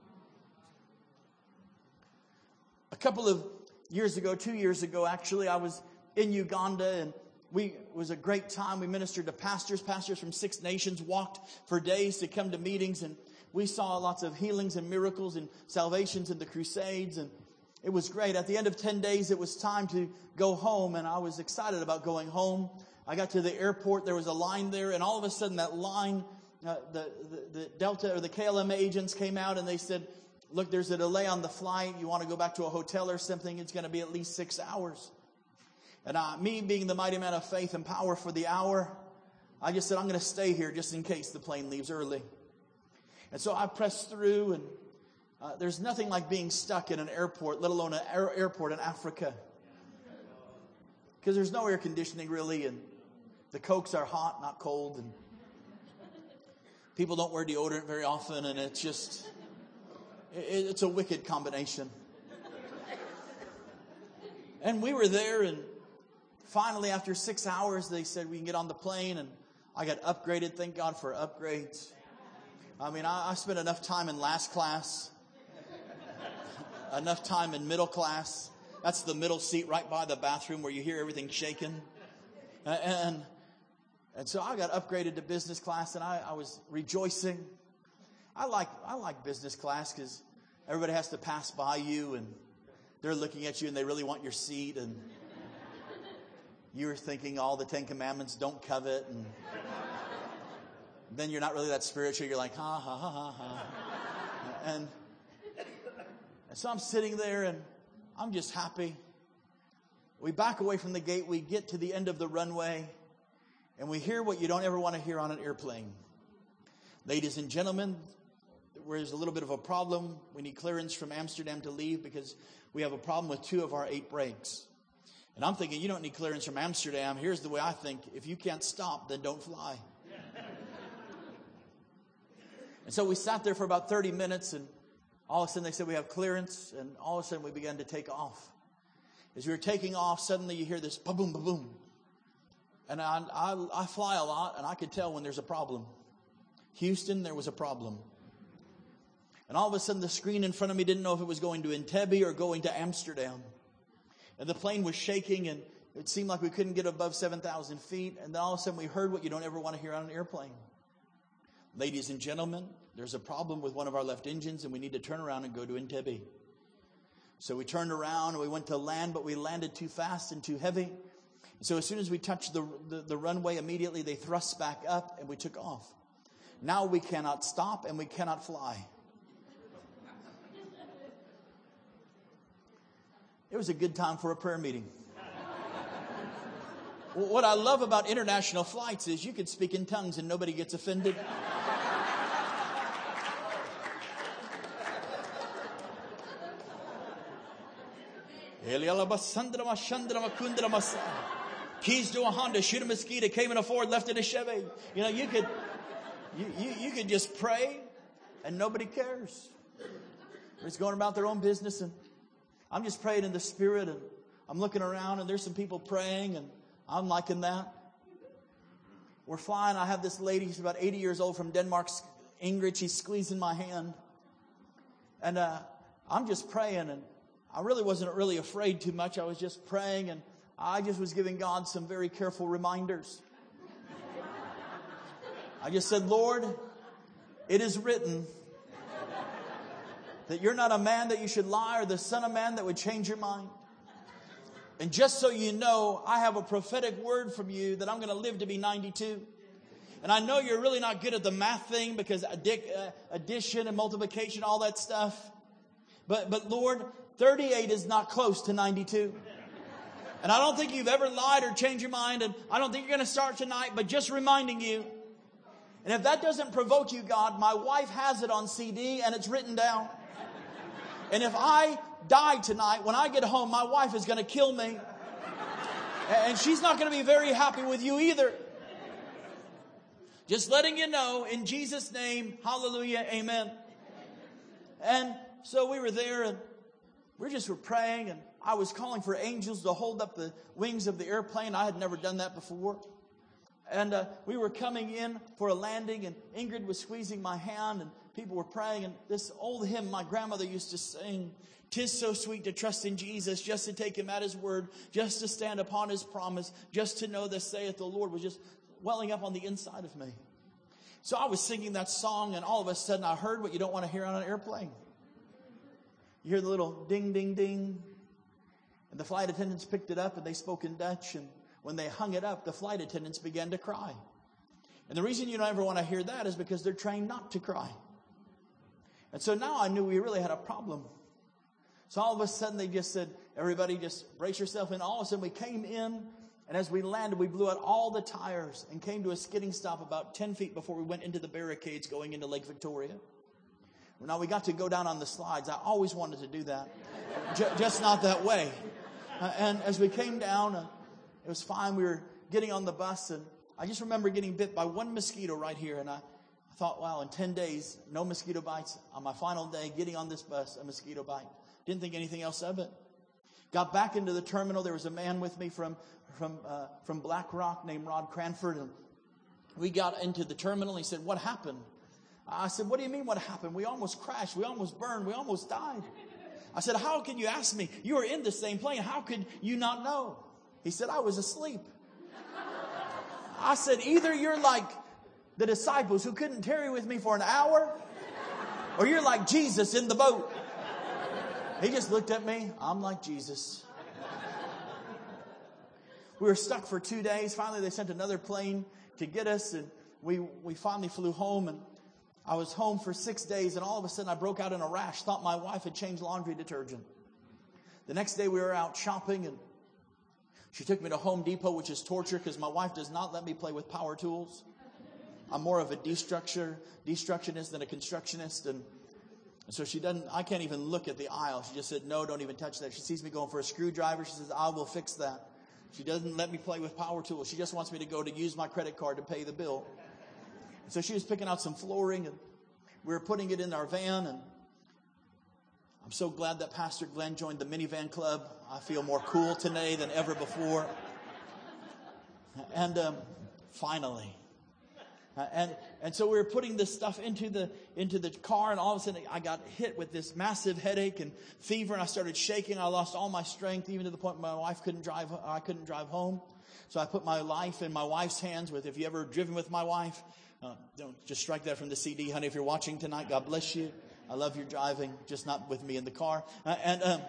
A couple of years ago, two years ago, actually, I was in Uganda, and we it was a great time. We ministered to pastors. Pastors from six nations walked for days to come to meetings, and we saw lots of healings and miracles and salvations in the crusades, and it was great. At the end of ten days, it was time to go home, and I was excited about going home. I got to the airport. There was a line there, and all of a sudden that line, uh, the, the, the Delta or the K L M agents came out, and they said, look, there's a delay on the flight. You want to go back to a hotel or something? It's going to be at least six hours. And uh, me being the mighty man of faith and power for the hour, I just said, I'm going to stay here just in case the plane leaves early. And so I pressed through, and uh, there's nothing like being stuck in an airport, let alone an air- airport in Africa. Because there's no air conditioning really, and the Cokes are hot, not cold, and people don't wear deodorant very often, and it's just, it, it's a wicked combination. And we were there, and finally after six hours, they said we can get on the plane, and I got upgraded. Thank God for upgrades. I mean, I, I spent enough time in last class, enough time in middle class. That's the middle seat right by the bathroom where you hear everything shaking. And, and so I got upgraded to business class, and I, I was rejoicing. I like I like business class because everybody has to pass by you, and they're looking at you, and they really want your seat. And you're thinking all the Ten Commandments, don't covet, and then you're not really that spiritual. You're like, ha, ha, ha, ha, ha. And, and so I'm sitting there, and I'm just happy. We back away from the gate. We get to the end of the runway, and we hear what you don't ever want to hear on an airplane. Ladies and gentlemen, where there's a little bit of a problem. We need clearance from Amsterdam to leave because we have a problem with two of our eight brakes. And I'm thinking, you don't need clearance from Amsterdam. Here's the way I think. If you can't stop, then don't fly. And so we sat there for about thirty minutes, and all of a sudden they said we have clearance, and all of a sudden we began to take off. As we were taking off, suddenly you hear this ba-boom, ba-boom. And I, I, I fly a lot, and I could tell when there's a problem. Houston, there was a problem. And all of a sudden the screen in front of me didn't know if it was going to Entebbe or going to Amsterdam. And the plane was shaking, and it seemed like we couldn't get above seven thousand feet. And then all of a sudden we heard what you don't ever want to hear on an airplane. Ladies and gentlemen, there's a problem with one of our left engines, and we need to turn around and go to Entebbe. So we turned around and we went to land, but we landed too fast and too heavy. So as soon as we touched the, the, the runway, immediately they thrust back up and we took off. Now we cannot stop and we cannot fly. It was a good time for a prayer meeting. What I love about international flights is you can speak in tongues and nobody gets offended. Keys to a Honda, shoot a mosquito, came in a Ford, left in a Chevy. You know, you could, you, you, you could just pray and nobody cares. They're just going about their own business, and I'm just praying in the Spirit, and I'm looking around and there's some people praying, and I'm liking that. We're flying. I have this lady, she's about eighty years old, from Denmark, Ingrid. She's squeezing my hand. And uh, I'm just praying, and I really wasn't really afraid too much. I was just praying, and I just was giving God some very careful reminders. I just said, Lord, it is written that you're not a man that you should lie, or the son of man that would change your mind. And just so you know, I have a prophetic word from you that I'm going to live to be ninety-two. And I know you're really not good at the math thing, because addition and multiplication, all that stuff. But, but Lord, thirty-eight is not close to ninety-two. And I don't think you've ever lied or changed your mind. And I don't think you're going to start tonight, but just reminding you. And if that doesn't provoke you, God, my wife has it on C D and it's written down. And if I die tonight, when I get home, my wife is going to kill me. And she's not going to be very happy with you either. Just letting you know, in Jesus' name, hallelujah, amen. And so we were there, and we just were praying, and I was calling for angels to hold up the wings of the airplane. I had never done that before. And uh, we were coming in for a landing, and Ingrid was squeezing my hand, and people were praying. And this old hymn my grandmother used to sing, "'Tis so sweet to trust in Jesus, just to take him at his word, just to stand upon his promise, just to know thus saith the Lord," was just welling up on the inside of me. So I was singing that song, and all of a sudden I heard what you don't want to hear on an airplane. You hear the little ding, ding, ding. And the flight attendants picked it up, and they spoke in Dutch. And when they hung it up, the flight attendants began to cry. And the reason you don't ever want to hear that is because they're trained not to cry. And so now I knew we really had a problem. So all of a sudden they just said, everybody just brace yourself. And all of a sudden we came in, and as we landed, we blew out all the tires and came to a skidding stop about ten feet before we went into the barricades going into Lake Victoria. Now we got to go down on the slides. I always wanted to do that. J- just not that way. Uh, and as we came down, uh, it was fine. We were getting on the bus, and I just remember getting bit by one mosquito right here. And I, I thought, wow, in ten days, no mosquito bites. On my final day, getting on this bus, a mosquito bite. Didn't think anything else of it. Got back into the terminal. There was a man with me from from uh, from Black Rock named Rod Cranford. And we got into the terminal. He said, "What happened?" I said, "What do you mean what happened? We almost crashed. We almost burned. We almost died." I said, "How can you ask me? You were in the same plane. How could you not know?" He said, "I was asleep." I said, "Either you're like the disciples who couldn't tarry with me for an hour, or you're like Jesus in the boat." He just looked at me. I'm like Jesus. We were stuck for two days. Finally, they sent another plane to get us, and we, we finally flew home, and I was home for six days, and all of a sudden I broke out in a rash. Thought my wife had changed laundry detergent. The next day we were out shopping, and she took me to Home Depot, which is torture because my wife does not let me play with power tools. I'm more of a destructure, destructionist than a constructionist. And, and so she doesn't, I can't even look at the aisle. She just said, no, don't even touch that. She sees me going for a screwdriver. She says, I will fix that. She doesn't let me play with power tools. She just wants me to go to use my credit card to pay the bill. So she was picking out some flooring, and we were putting it in our van. And I'm so glad that Pastor Glenn joined the minivan club. I feel more cool today than ever before. And um, finally, uh, and and so we were putting this stuff into the into the car, and all of a sudden I got hit with this massive headache and fever, and I started shaking. I lost all my strength, even to the point where my wife couldn't drive. I couldn't drive home. So I put my life in my wife's hands. With if you ever driven with my wife, uh, don't just strike that from the C D, honey. If you're watching tonight, God bless you. I love your driving, just not with me in the car. Uh, and um,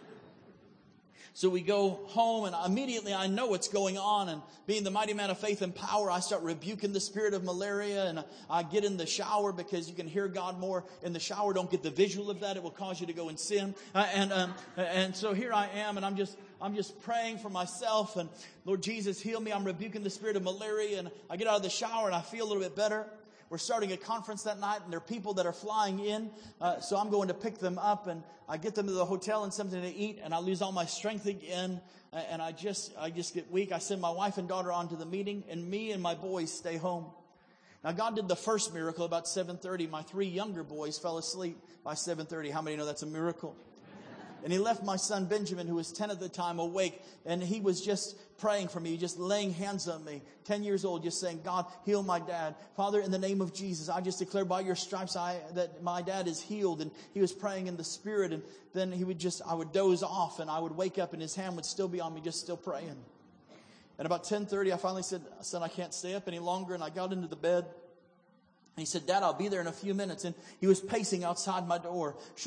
so we go home, and immediately I know what's going on. And being the mighty man of faith and power, I start rebuking the spirit of malaria. And I get in the shower, because you can hear God more in the shower. Don't get the visual of that; it will cause you to go in sin. Uh, and um, and so here I am, and I'm just I'm just praying for myself. And Lord Jesus, heal me. I'm rebuking the spirit of malaria, and I get out of the shower, and I feel a little bit better. We're starting a conference that night, and there are people that are flying in. Uh, so I'm going to pick them up, and I get them to the hotel and something to eat, and I lose all my strength again. And I just, I just get weak. I send my wife and daughter on to the meeting, and me and my boys stay home. Now, God did the first miracle about seven thirty. My three younger boys fell asleep by seven thirty. How many know that's a miracle? And he left my son Benjamin, who was ten at the time, awake. And he was just praying for me, just laying hands on me. ten years old, just saying, God, heal my dad. Father, in the name of Jesus, I just declare by your stripes I, that my dad is healed. And he was praying in the spirit. And then he would just, I would doze off, and I would wake up, and his hand would still be on me, just still praying. And about ten thirty, I finally said, son, I can't stay up any longer. And I got into the bed. He said, Dad, I'll be there in a few minutes. And he was pacing outside my door. He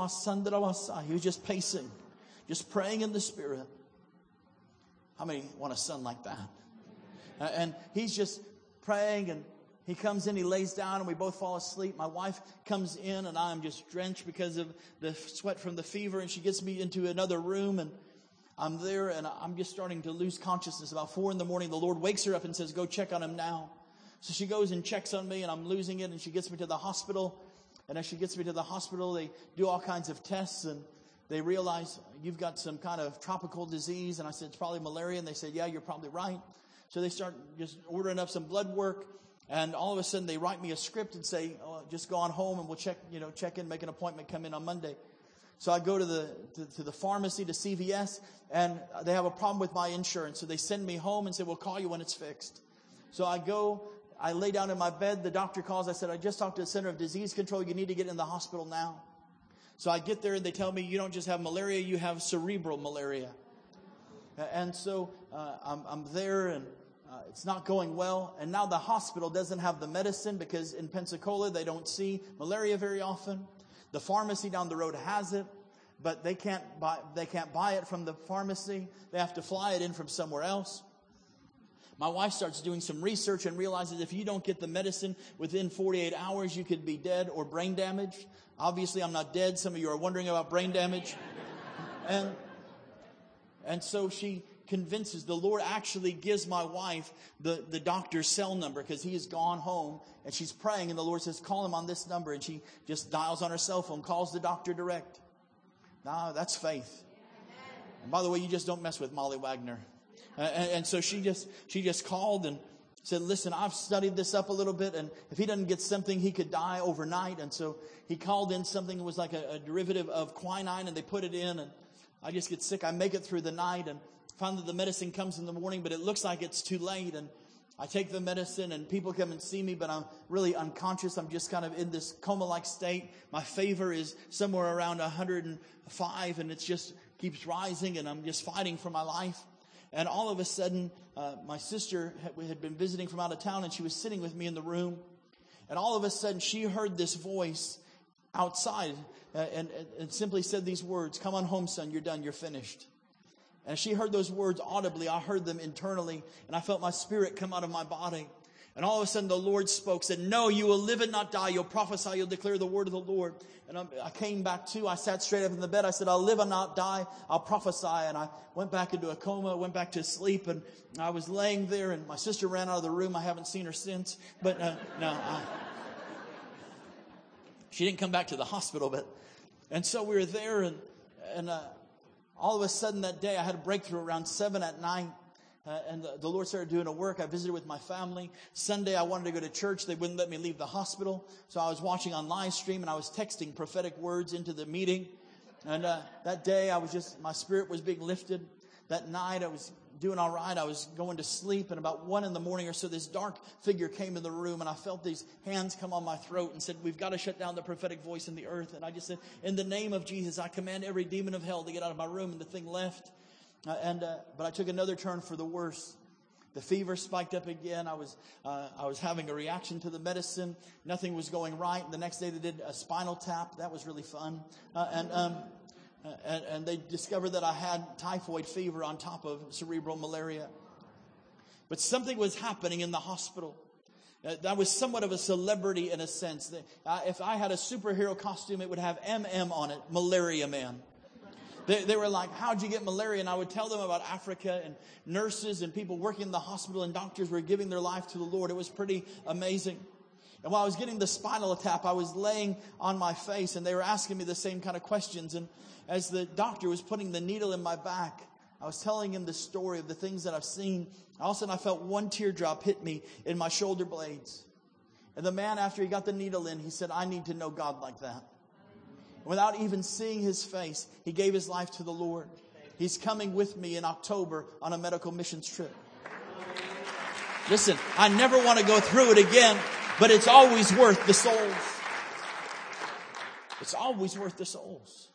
was just pacing, just praying in the spirit. How many want a son like that? And he's just praying, and he comes in, he lays down, and we both fall asleep. My wife comes in, and I'm just drenched because of the sweat from the fever. And she gets me into another room, and I'm there, and I'm just starting to lose consciousness. About four in the morning, the Lord wakes her up and says, go check on him now. So she goes and checks on me, and I'm losing it, and she gets me to the hospital. And as she gets me to the hospital, they do all kinds of tests, and they realize you've got some kind of tropical disease. And I said, it's probably malaria. And they said, yeah, you're probably right. So they start just ordering up some blood work, and all of a sudden they write me a script and say, oh, just go on home, and we'll check, you know, check in, make an appointment, come in on Monday. So I go to the to, to the pharmacy, to C V S, and they have a problem with my insurance. So they send me home and say, we'll call you when it's fixed. So I go. I lay down in my bed. The doctor calls. I said, I just talked to the Center of Disease Control. You need to get in the hospital now. So I get there, and they tell me, you don't just have malaria, you have cerebral malaria. And so uh, I'm, I'm there, and uh, it's not going well. And now the hospital doesn't have the medicine, because in Pensacola, they don't see malaria very often. The pharmacy down the road has it, but they can't buy, they can't buy it from the pharmacy. They have to fly it in from somewhere else. My wife starts doing some research and realizes if you don't get the medicine within forty-eight hours, you could be dead or brain damaged. Obviously, I'm not dead. Some of you are wondering about brain damage. And, and so she convinces, the Lord actually gives my wife the, the doctor's cell number, because he has gone home, and she's praying, and the Lord says, call him on this number. And she just dials on her cell phone, calls the doctor direct. Now, that's faith. And by the way, you just don't mess with Molly Wagner. Uh, and, and so she just she just called and said, listen, I've studied this up a little bit, and if he doesn't get something, he could die overnight. And so he called in something that was like a, a derivative of quinine, and they put it in, and I just get sick. I make it through the night, and finally the medicine comes in the morning, but it looks like it's too late. And I take the medicine, and people come and see me, but I'm really unconscious. I'm just kind of in this coma-like state. My fever is somewhere around one hundred five, and it just keeps rising, and I'm just fighting for my life. And all of a sudden, uh, my sister had, had been visiting from out of town, and she was sitting with me in the room. And all of a sudden, she heard this voice outside uh, and, and, and simply said these words, come on home, son, you're done, you're finished. And she heard those words audibly. I heard them internally, and I felt my spirit come out of my body. And all of a sudden the Lord spoke, said, no, you will live and not die. You'll prophesy. You'll declare the word of the Lord. And I came back to, I sat straight up in the bed. I said, I'll live and not die. I'll prophesy. And I went back into a coma, went back to sleep. And I was laying there and my sister ran out of the room. I haven't seen her since. But uh, no, I, she didn't come back to the hospital. But And so we were there and, and uh, all of a sudden that day I had a breakthrough around seven at night. Uh, and the, the Lord started doing a work. I visited with my family. Sunday, I wanted to go to church. They wouldn't let me leave the hospital. So I was watching on live stream and I was texting prophetic words into the meeting. And uh, that day, I was just, my spirit was being lifted. That night, I was doing all right. I was going to sleep. And about one in the morning or so, this dark figure came in the room. And I felt these hands come on my throat and said, we've got to shut down the prophetic voice in the earth. And I just said, in the name of Jesus, I command every demon of hell to get out of my room. And the thing left. Uh, and uh, but I took another turn for the worse. The fever spiked up again. I was uh, I was having a reaction to the medicine. Nothing was going right. The next day they did a spinal tap. That was really fun. Uh, and, um, and and they discovered that I had typhoid fever on top of cerebral malaria. But something was happening in the hospital. Uh, I was somewhat of a celebrity in a sense. Uh, if I had a superhero costume, it would have M M on it, Malaria Man. They, they were like, how'd you get malaria? And I would tell them about Africa and nurses and people working in the hospital and doctors were giving their life to the Lord. It was pretty amazing. And while I was getting the spinal tap, I was laying on my face and they were asking me the same kind of questions. And as the doctor was putting the needle in my back, I was telling him the story of the things that I've seen. All of a sudden, I felt one teardrop hit me in my shoulder blades. And the man, after he got the needle in, he said, I need to know God like that. Without even seeing his face, he gave his life to the Lord. He's coming with me in October on a medical missions trip. Listen, I never want to go through it again, but it's always worth the souls. It's always worth the souls.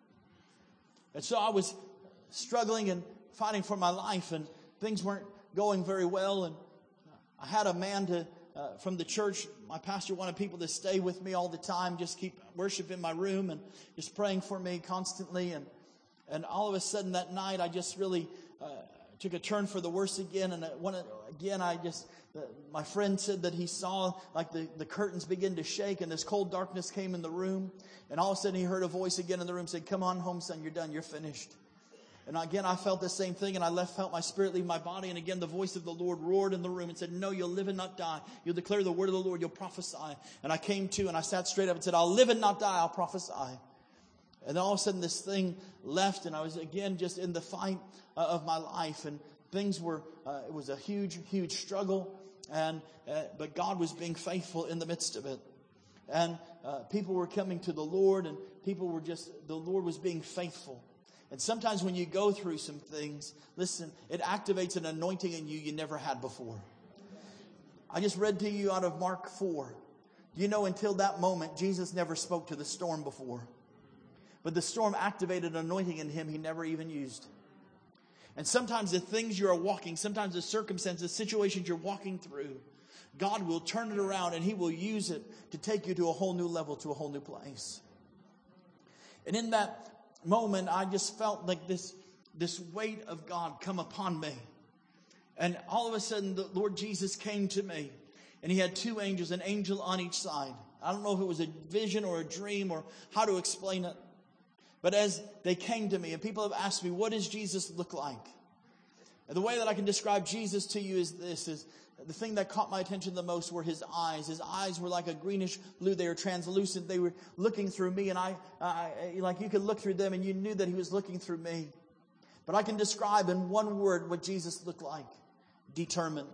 And so I was struggling and fighting for my life, and things weren't going very well. And I had a man to Uh, from the church. My pastor wanted people to stay with me all the time, just keep worship in my room and just praying for me constantly. And and all of a sudden that night, I just really uh, took a turn for the worse again. And one again, I just uh, my friend said that he saw like the, the curtains begin to shake and this cold darkness came in the room. And all of a sudden he heard a voice again in the room said, "Come on home, son. You're done. You're finished." And again, I felt the same thing, and I left, felt my spirit leave my body. And again, the voice of the Lord roared in the room and said, "No, you'll live and not die. You'll declare the word of the Lord. You'll prophesy." And I came to, and I sat straight up and said, "I'll live and not die. I'll prophesy." And then all of a sudden, this thing left, and I was again just in the fight uh, of my life. And things were, uh, it was a huge, huge struggle. And uh, but God was being faithful in the midst of it. And uh, people were coming to the Lord, and people were just, the Lord was being faithful. And sometimes when you go through some things, listen, it activates an anointing in you you never had before. I just read to you out of Mark four. You know, until that moment, Jesus never spoke to the storm before. But the storm activated an anointing in him he never even used. And sometimes the things you are walking, sometimes the circumstances, the situations you're walking through, God will turn it around and he will use it to take you to a whole new level, to a whole new place. And in that moment, I just felt like this, this weight of God come upon me. And all of a sudden, the Lord Jesus came to me. And he had two angels, an angel on each side. I don't know if it was a vision or a dream or how to explain it. But as they came to me, and people have asked me, what does Jesus look like? And the way that I can describe Jesus to you is this, is the thing that caught my attention the most were his eyes. His eyes were like a greenish blue. They were translucent. They were looking through me, and I, I, like you could look through them, and you knew that he was looking through me. But I can describe in one word what Jesus looked like: determined.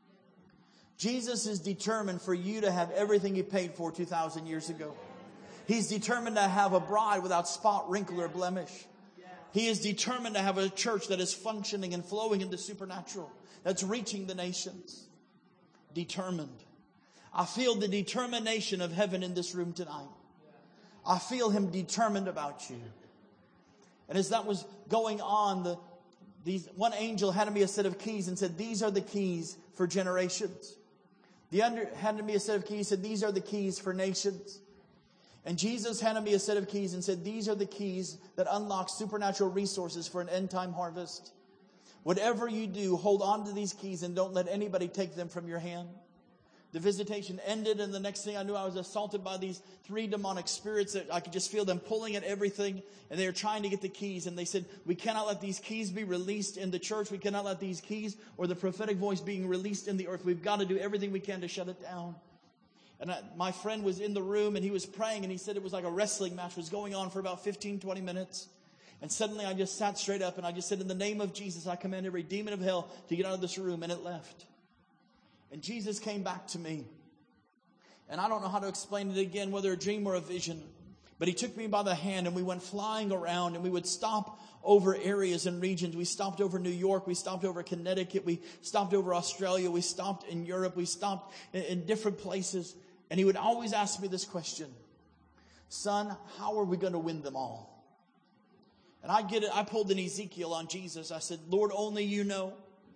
Jesus is determined for you to have everything he paid for two thousand years ago. He's determined to have a bride without spot, wrinkle, or blemish. He is determined to have a church that is functioning and flowing in the supernatural, that's reaching the nations. Determined. I feel the determination of heaven in this room tonight. I feel him determined about you. And as that was going on, the these one angel handed me a set of keys and said, "These are the keys for generations." The other handed me a set of keys and said, "These are the keys for nations." And Jesus handed me a set of keys and said, "These are the keys that unlock supernatural resources for an end-time harvest. Whatever you do, hold on to these keys and don't let anybody take them from your hand." The visitation ended, and the next thing I knew, I was assaulted by these three demonic spirits that I could just feel them pulling at everything, and they were trying to get the keys. And they said, we cannot let these keys be released in the church. We cannot let these keys or the prophetic voice being released in the earth. We've got to do everything we can to shut it down. And I, my friend was in the room, and he was praying, and he said it was like a wrestling match was going on for about fifteen, twenty minutes. And suddenly I just sat straight up, and I just said, in the name of Jesus, I command every demon of hell to get out of this room, and it left. And Jesus came back to me. And I don't know how to explain it again, whether a dream or a vision. But he took me by the hand and we went flying around, and we would stop over areas and regions. We stopped over New York. We stopped over Connecticut. We stopped over Australia. We stopped in Europe. We stopped in, in different places. And he would always ask me this question: son, how are we going to win them all? And I get it. I pulled an Ezekiel on Jesus. I said, Lord, only you know.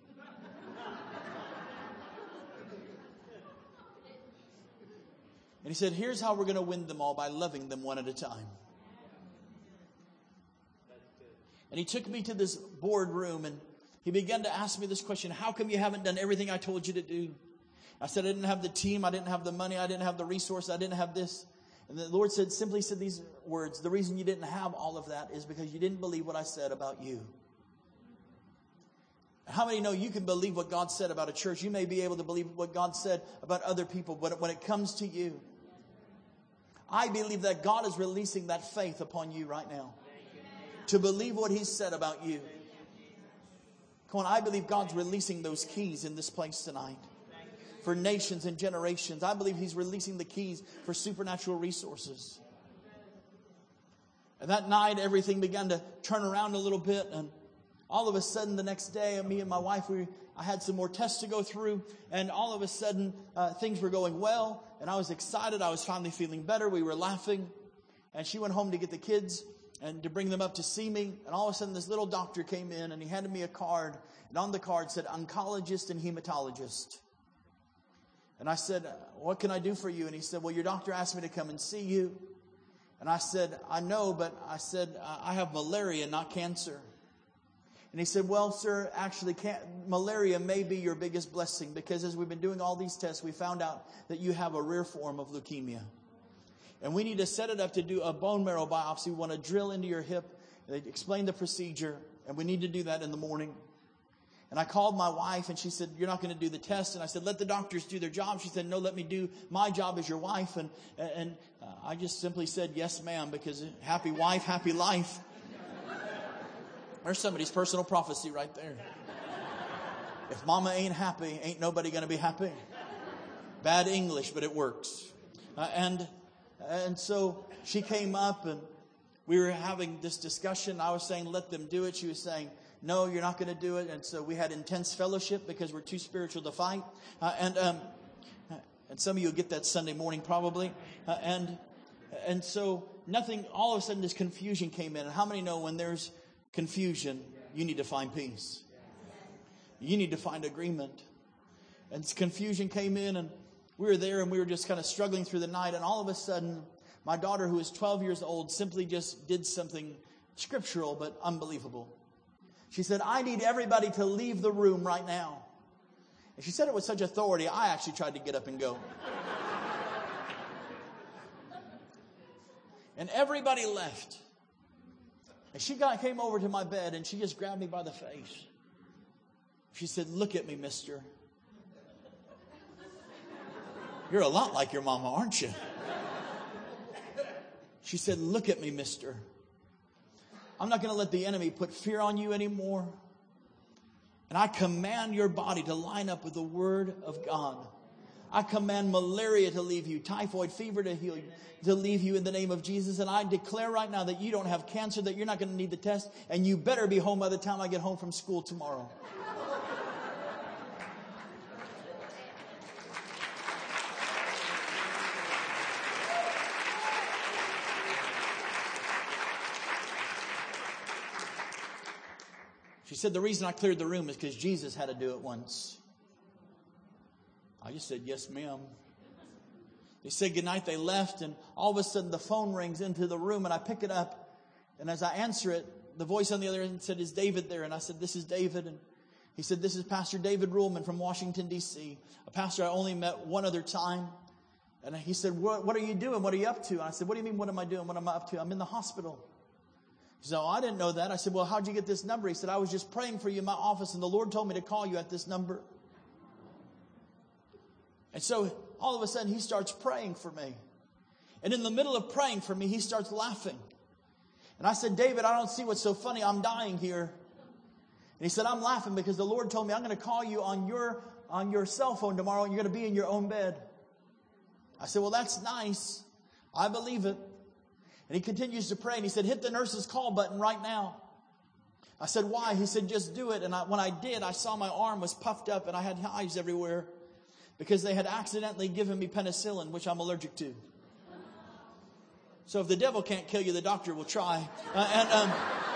And he said, here's how we're going to win them all: by loving them one at a time. And he took me to this boardroom, and he began to ask me this question: how come you haven't done everything I told you to do? I said, I didn't have the team. I didn't have the money. I didn't have the resources. I didn't have this. And the Lord said, simply said these words: the reason you didn't have all of that is because you didn't believe what I said about you. How many know you can believe what God said about a church? You may be able to believe what God said about other people, but when it comes to you, I believe that God is releasing that faith upon you right now to believe what He said about you. Come on, I believe God's releasing those keys in this place tonight for nations and generations. I believe He's releasing the keys for supernatural resources. And that night, everything began to turn around a little bit, and all of a sudden, the next day, me and my wife, we I had some more tests to go through, and all of a sudden, uh, things were going well, and I was excited. I was finally feeling better. We were laughing, and she went home to get the kids and to bring them up to see me, and all of a sudden, this little doctor came in, and he handed me a card, and on the card said, oncologist and hematologist. And I said, what can I do for you? And he said, well, your doctor asked me to come and see you. And I said, I know, but I said, I have malaria, not cancer. And he said, well, sir, actually, can't, malaria may be your biggest blessing, because as we've been doing all these tests, we found out that you have a rare form of leukemia. And we need to set it up to do a bone marrow biopsy. We want to drill into your hip. They explained the procedure, and we need to do that in the morning. And I called my wife, and she said, you're not going to do the test. And I said, let the doctors do their job. She said, no, let me do my job as your wife. And, and uh, I just simply said, yes, ma'am, because happy wife, happy life. There's somebody's personal prophecy right there. If mama ain't happy, ain't nobody going to be happy. Bad English, but it works. Uh, and and so she came up, and we were having this discussion. I was saying, let them do it. She was saying, no, you're not going to do it. And so we had intense fellowship because we're too spiritual to fight. Uh, and um, and some of you will get that Sunday morning probably. Uh, and and so nothing, all of a sudden this confusion came in. And how many know when there's confusion, you need to find peace? You need to find agreement. And confusion came in, and we were there, and we were just kind of struggling through the night. And all of a sudden, my daughter, who is twelve years old, simply just did something scriptural but unbelievable. She said, I need everybody to leave the room right now. And she said it with such authority, I actually tried to get up and go. And everybody left. And she got, came over to my bed, and she just grabbed me by the face. She said, look at me, mister. You're a lot like your mama, aren't you? She said, look at me, mister. I'm not going to let the enemy put fear on you anymore. And I command your body to line up with the Word of God. I command malaria to leave you, typhoid fever to heal you, to leave you in the name of Jesus. And I declare right now that you don't have cancer, that you're not going to need the test, and you better be home by the time I get home from school tomorrow. She said, the reason I cleared the room is because Jesus had to do it once. I just said, yes, ma'am. They said goodnight. They left, and all of a sudden the phone rings into the room, and I pick it up. And as I answer it, the voice on the other end said, is David there? And I said, this is David. And He said, this is Pastor David Ruhlman from Washington, D C, a pastor I only met one other time. And he said, what, what are you doing? What are you up to? And I said, what do you mean, what am I doing? What am I up to? I'm in the hospital. He said, oh, I didn't know that. I said, well, how'd you get this number? He said, I was just praying for you in my office, and the Lord told me to call you at this number. And so all of a sudden, he starts praying for me. And in the middle of praying for me, he starts laughing. And I said, David, I don't see what's so funny. I'm dying here. And he said, I'm laughing because the Lord told me I'm going to call you on your, on your cell phone tomorrow, and you're going to be in your own bed. I said, well, that's nice. I believe it. And he continues to pray, and he said, hit the nurse's call button right now. I said, why? He said, just do it. And I, when I did, I saw my arm was puffed up, and I had hives everywhere because they had accidentally given me penicillin, which I'm allergic to. So if the devil can't kill you, the doctor will try. Uh, and um,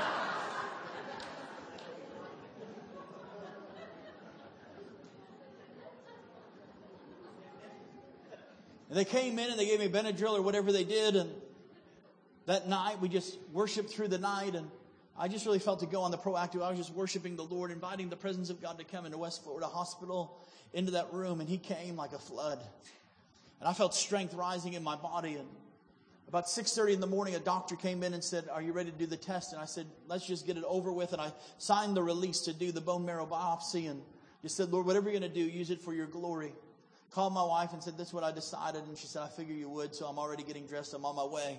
And they came in and they gave me Benadryl or whatever they did. And that night we just worshiped through the night. And I just really felt to go on the proactive. I was just worshiping the Lord, inviting the presence of God to come into West Florida Hospital, into that room. And he came like a flood. And I felt strength rising in my body. And about six thirty in the morning, a doctor came in and said, are you ready to do the test? And I said, let's just get it over with. And I signed the release to do the bone marrow biopsy. And just said, Lord, whatever you're going to do, use it for your glory. Called my wife and said, this is what I decided. And she said, I figure you would, so I'm already getting dressed. I'm on my way.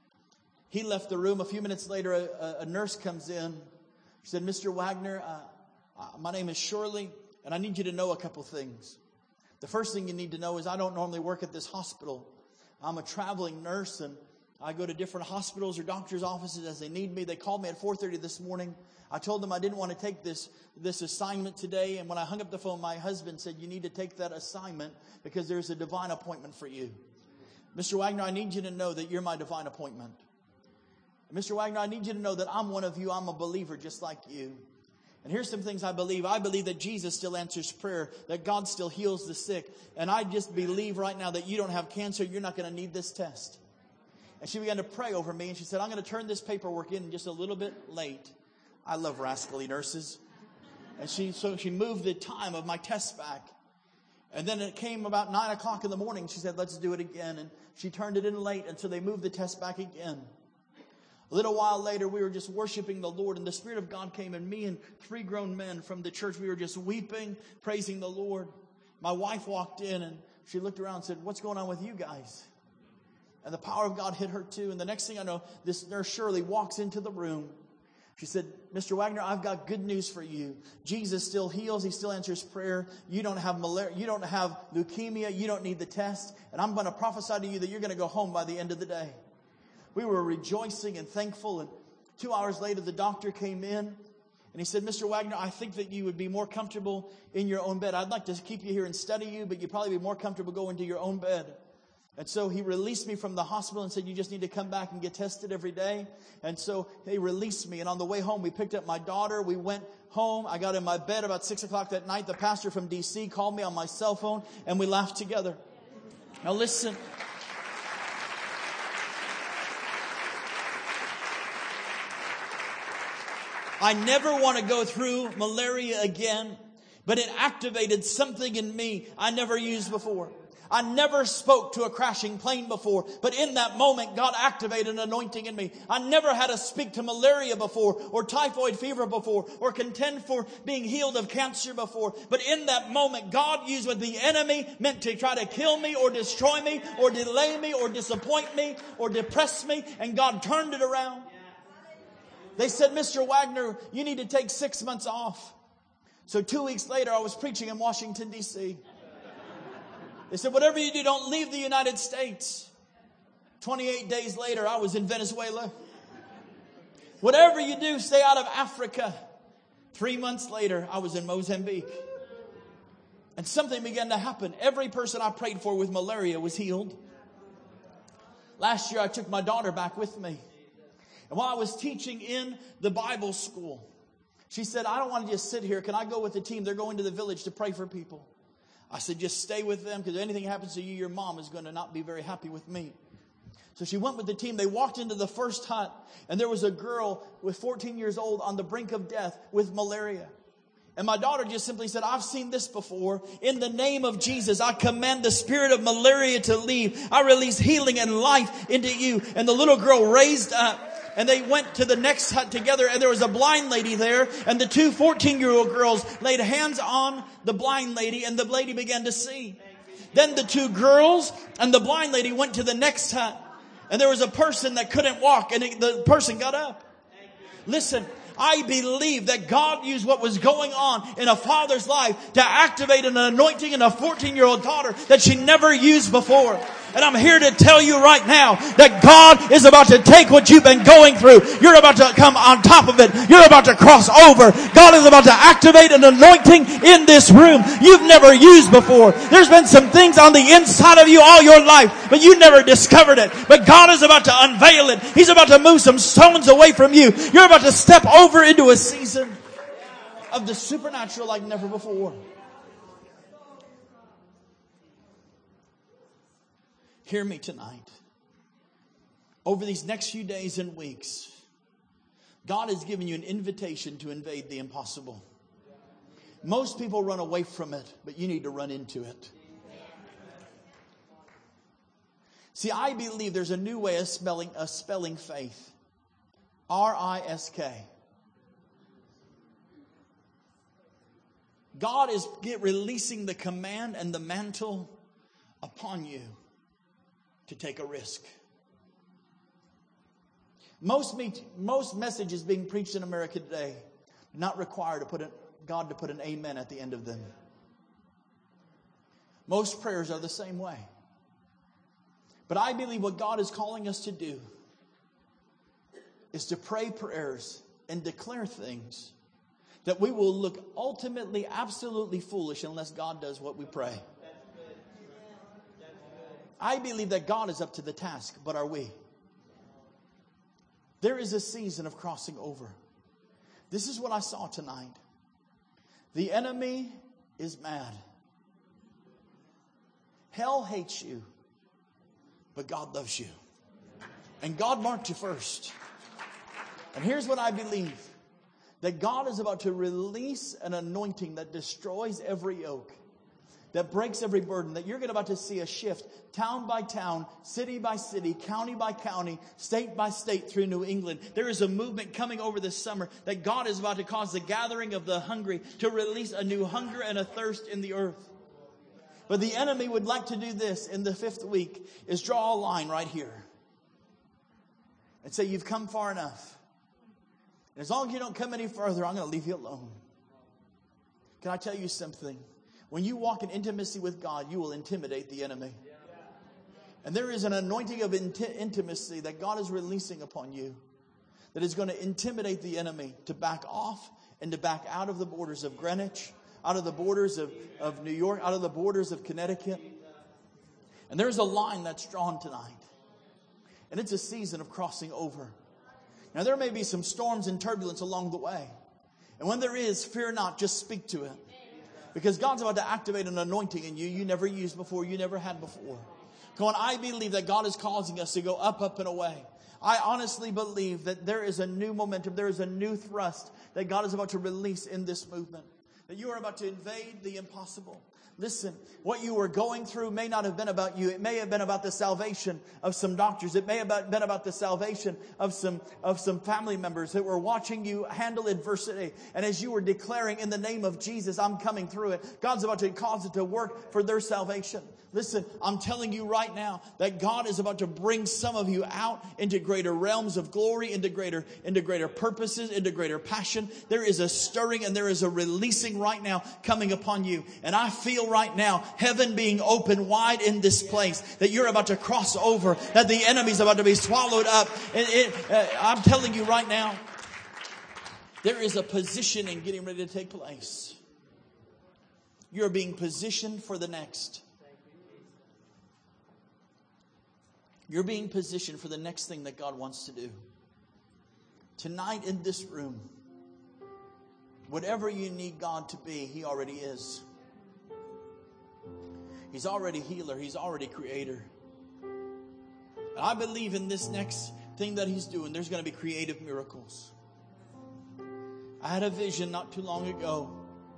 He left the room. A few minutes later, a, a nurse comes in. She said, Mister Wagner, uh, uh, my name is Shirley, and I need you to know a couple things. The first thing you need to know is I don't normally work at this hospital. I'm a traveling nurse, and I go to different hospitals or doctors' offices as they need me. They called me at four thirty this morning. I told them I didn't want to take this, this assignment today. And when I hung up the phone, my husband said, you need to take that assignment because there's a divine appointment for you. Mister Wagner, I need you to know that you're my divine appointment. Mister Wagner, I need you to know that I'm one of you. I'm a believer just like you. And here's some things I believe. I believe that Jesus still answers prayer, that God still heals the sick. And I just believe right now that you don't have cancer. You're not going to need this test. And she began to pray over me. And she said, I'm going to turn this paperwork in just a little bit late. I love rascally nurses. And she, so she moved the time of my test back. And then it came about nine o'clock in the morning. She said, let's do it again. And she turned it in late. And so they moved the test back again. A little while later, we were just worshiping the Lord. And the Spirit of God came. And me and three grown men from the church, we were just weeping, praising the Lord. My wife walked in and she looked around and said, what's going on with you guys? And the power of God hit her too. And the next thing I know, this nurse Shirley walks into the room. She said, Mister Wagner, I've got good news for you. Jesus still heals. He still answers prayer. You don't have malaria. You don't have leukemia. You don't need the test. And I'm going to prophesy to you that you're going to go home by the end of the day. We were rejoicing and thankful. And two hours later, the doctor came in. And he said, Mister Wagner, I think that you would be more comfortable in your own bed. I'd like to keep you here and study you, but you'd probably be more comfortable going to your own bed. And so he released me from the hospital and said, you just need to come back and get tested every day. And so they released me. And on the way home, we picked up my daughter. We went home. I got in my bed about six o'clock that night. The pastor from D C called me on my cell phone and we laughed together. Now listen. I never want to go through malaria again, but it activated something in me I never used before. I never spoke to a crashing plane before, but in that moment, God activated an anointing in me. I never had to speak to malaria before, or typhoid fever before, or contend for being healed of cancer before. But in that moment, God used what the enemy meant to try to kill me, or destroy me, or delay me, or disappoint me, or depress me, and God turned it around. They said, Mister Wagner, you need to take six months off. So two weeks later, I was preaching in Washington, D C They said, whatever you do, don't leave the United States. twenty-eight days later, I was in Venezuela. Whatever you do, stay out of Africa. Three months later, I was in Mozambique. And something began to happen. Every person I prayed for with malaria was healed. Last year, I took my daughter back with me. And while I was teaching in the Bible school, she said, I don't want to just sit here. Can I go with the team? They're going to the village to pray for people. I said, just stay with them, because if anything happens to you, your mom is going to not be very happy with me. So she went with the team. They walked into the first hut, and there was a girl with fourteen years old on the brink of death with malaria. And my daughter just simply said, I've seen this before. In the name of Jesus, I command the spirit of malaria to leave. I release healing and life into you. And the little girl raised up. And they went to the next hut together, and there was a blind lady there. And the two fourteen-year-old girls laid hands on the blind lady, and the lady began to see. Then the two girls and the blind lady went to the next hut. And there was a person that couldn't walk, and the person got up. Listen, I believe that God used what was going on in a father's life to activate an anointing in a fourteen-year-old daughter that she never used before. And I'm here to tell you right now that God is about to take what you've been going through. You're about to come on top of it. You're about to cross over. God is about to activate an anointing in this room you've never used before. There's been some things on the inside of you all your life, but you never discovered it. But God is about to unveil it. He's about to move some stones away from you. You're about to step over into a season of the supernatural like never before. Hear me tonight. Over these next few days and weeks, God has given you an invitation to invade the impossible. Most people run away from it, but you need to run into it. See, I believe there's a new way of spelling, of spelling faith. R I S K. God is get, releasing the command and the mantle upon you to take a risk. Most me, most messages being preached in America today do not require to put a, God to put an amen at the end of them. Most prayers are the same way. But I believe what God is calling us to do is to pray prayers and declare things that we will look ultimately absolutely foolish unless God does what we pray. I believe that God is up to the task, but are we? There is a season of crossing over. This is what I saw tonight. The enemy is mad. Hell hates you, but God loves you. And God marked you first. And here's what I believe. That God is about to release an anointing that destroys every yoke. That breaks every burden. That you're about to see a shift town by town, city by city, county by county, state by state through New England. There is a movement coming over this summer that God is about to cause the gathering of the hungry to release a new hunger and a thirst in the earth. But the enemy would like to do this in the fifth week, is draw a line right here and say, you've come far enough. And as long as you don't come any further, I'm going to leave you alone. Can I tell you something? When you walk in intimacy with God, you will intimidate the enemy. And there is an anointing of int- intimacy that God is releasing upon you that is going to intimidate the enemy to back off and to back out of the borders of Greenwich, out of the borders of, of New York, out of the borders of Connecticut. And there's a line that's drawn tonight. And it's a season of crossing over. Now there may be some storms and turbulence along the way. And when there is, fear not, just speak to it. Because God's about to activate an anointing in you you never used before, you never had before. Come on, I believe that God is causing us to go up, up, and away. I honestly believe that there is a new momentum, there is a new thrust that God is about to release in this movement. That you are about to invade the impossible. Listen, what you were going through may not have been about you. It may have been about the salvation of some doctors. It may have been about the salvation of some, of some family members that were watching you handle adversity. And as you were declaring in the name of Jesus, I'm coming through it, God's about to cause it to work for their salvation. Listen, I'm telling you right now that God is about to bring some of you out into greater realms of glory, into greater, into greater purposes, into greater passion. There is a stirring and there is a releasing right now coming upon you. And I feel right now heaven being open wide in this place, that you're about to cross over, that the enemy's about to be swallowed up. And it, uh, I'm telling you right now, there is a positioning getting ready to take place. You're being positioned for the next. You're being positioned for the next thing that God wants to do. Tonight in this room, whatever you need God to be, He already is. He's already healer. He's already creator. And I believe in this next thing that He's doing, there's going to be creative miracles. I had a vision not too long ago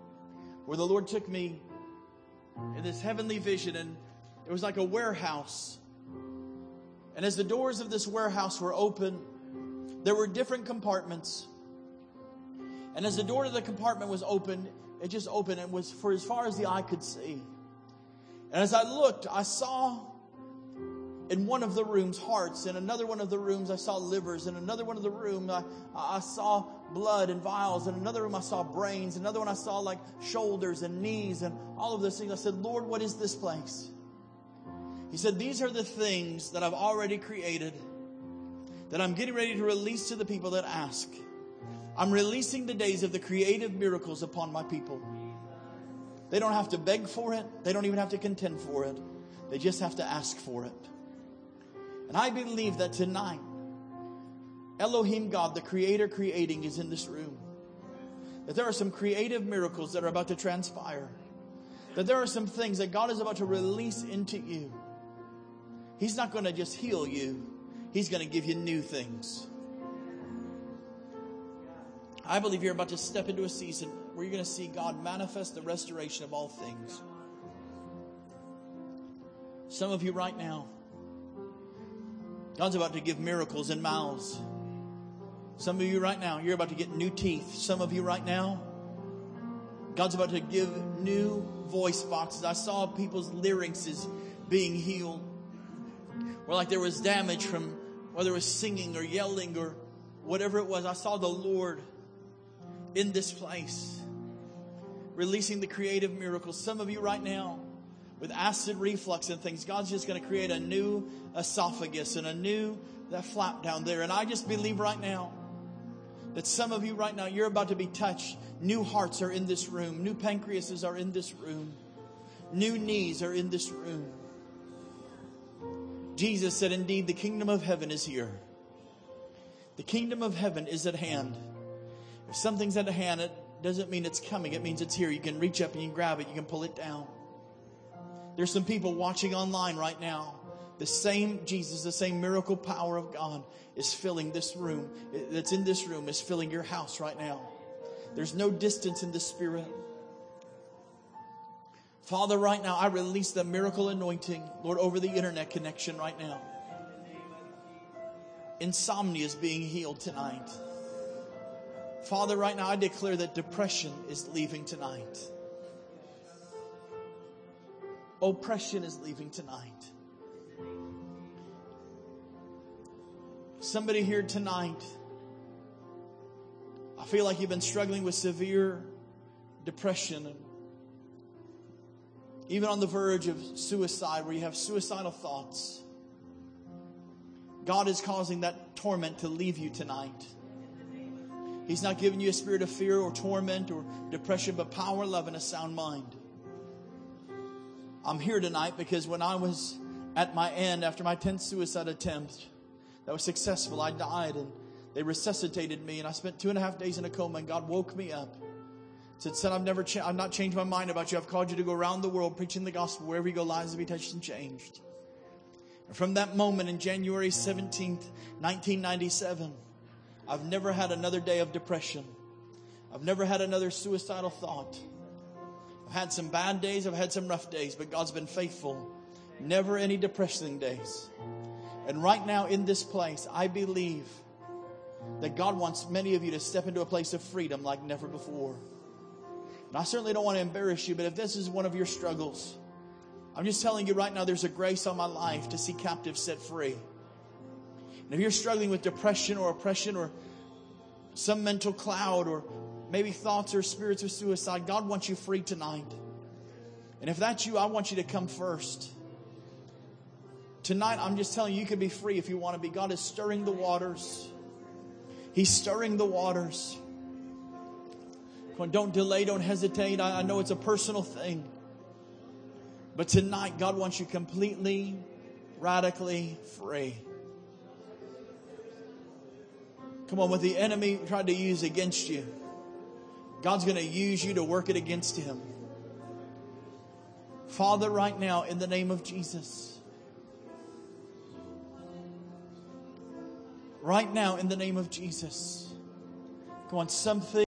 where the Lord took me in this heavenly vision, and it was like a warehouse. And as the doors of this warehouse were open, there were different compartments. And as the door to the compartment was open, it just opened and was for as far as the eye could see. And as I looked, I saw in one of the rooms hearts. In another one of the rooms, I saw livers. In another one of the rooms, I, I saw blood and vials. In another room, I saw brains. In another one, I saw like shoulders and knees and all of those things. I said, Lord, what is this place? He said, these are the things that I've already created, that I'm getting ready to release to the people that ask. I'm releasing the days of the creative miracles upon my people. They don't have to beg for it. They don't even have to contend for it. They just have to ask for it. And I believe that tonight, Elohim God, the Creator creating, is in this room. That there are some creative miracles that are about to transpire. That there are some things that God is about to release into you. He's not going to just heal you. He's going to give you new things. I believe you're about to step into a season where you're going to see God manifest the restoration of all things. Some of you right now, God's about to give miracles in mouths. Some of you right now, you're about to get new teeth. Some of you right now, God's about to give new voice boxes. I saw people's larynxes being healed. Or like there was damage from whether it was singing or yelling or whatever it was. I saw the Lord in this place releasing the creative miracles. Some of you right now with acid reflux and things, God's just going to create a new esophagus and a new that flap down there. And I just believe right now that some of you right now, you're about to be touched. New hearts are in this room. New pancreases are in this room. New knees are in this room. Jesus said, indeed, the kingdom of heaven is here. The kingdom of heaven is at hand. If something's at hand, it doesn't mean it's coming. It means it's here. You can reach up and you can grab it. You can pull it down. There's some people watching online right now. The same Jesus, the same miracle power of God is filling this room. That's in this room is filling your house right now. There's no distance in the Spirit. Father, right now, I release the miracle anointing, Lord, over the internet connection right now. Insomnia is being healed tonight. Father, right now, I declare that depression is leaving tonight. Oppression is leaving tonight. Somebody here tonight, I feel like you've been struggling with severe depression and even on the verge of suicide, where you have suicidal thoughts. God is causing that torment to leave you tonight. He's not giving you a spirit of fear or torment or depression, but power, love, and a sound mind. I'm here tonight because when I was at my end after my tenth suicide attempt that was successful, I died and they resuscitated me, and I spent two and a half days in a coma, and God woke me up. Said, son, I've never cha- I've not changed my mind about you. I've called you to go around the world preaching the gospel. Wherever you go, lives will be touched and changed. And from that moment in January seventeenth, nineteen ninety-seven, I've never had another day of depression. I've never had another suicidal thought. I've had some bad days. I've had some rough days, but God's been faithful. Never any depressing days. And right now in this place, I believe that God wants many of you to step into a place of freedom like never before. And I certainly don't want to embarrass you, but if this is one of your struggles, I'm just telling you right now, there's a grace on my life to see captives set free. And if you're struggling with depression or oppression or some mental cloud or maybe thoughts or spirits of suicide, God wants you free tonight. And if that's you, I want you to come first. Tonight, I'm just telling you, you can be free if you want to be. God is stirring the waters. He's stirring the waters. Don't delay, don't hesitate. I, I know it's a personal thing. But tonight, God wants you completely, radically free. Come on, what the enemy tried to use against you, God's going to use you to work it against him. Father, right now, in the name of Jesus. Right now, in the name of Jesus. Come on, something.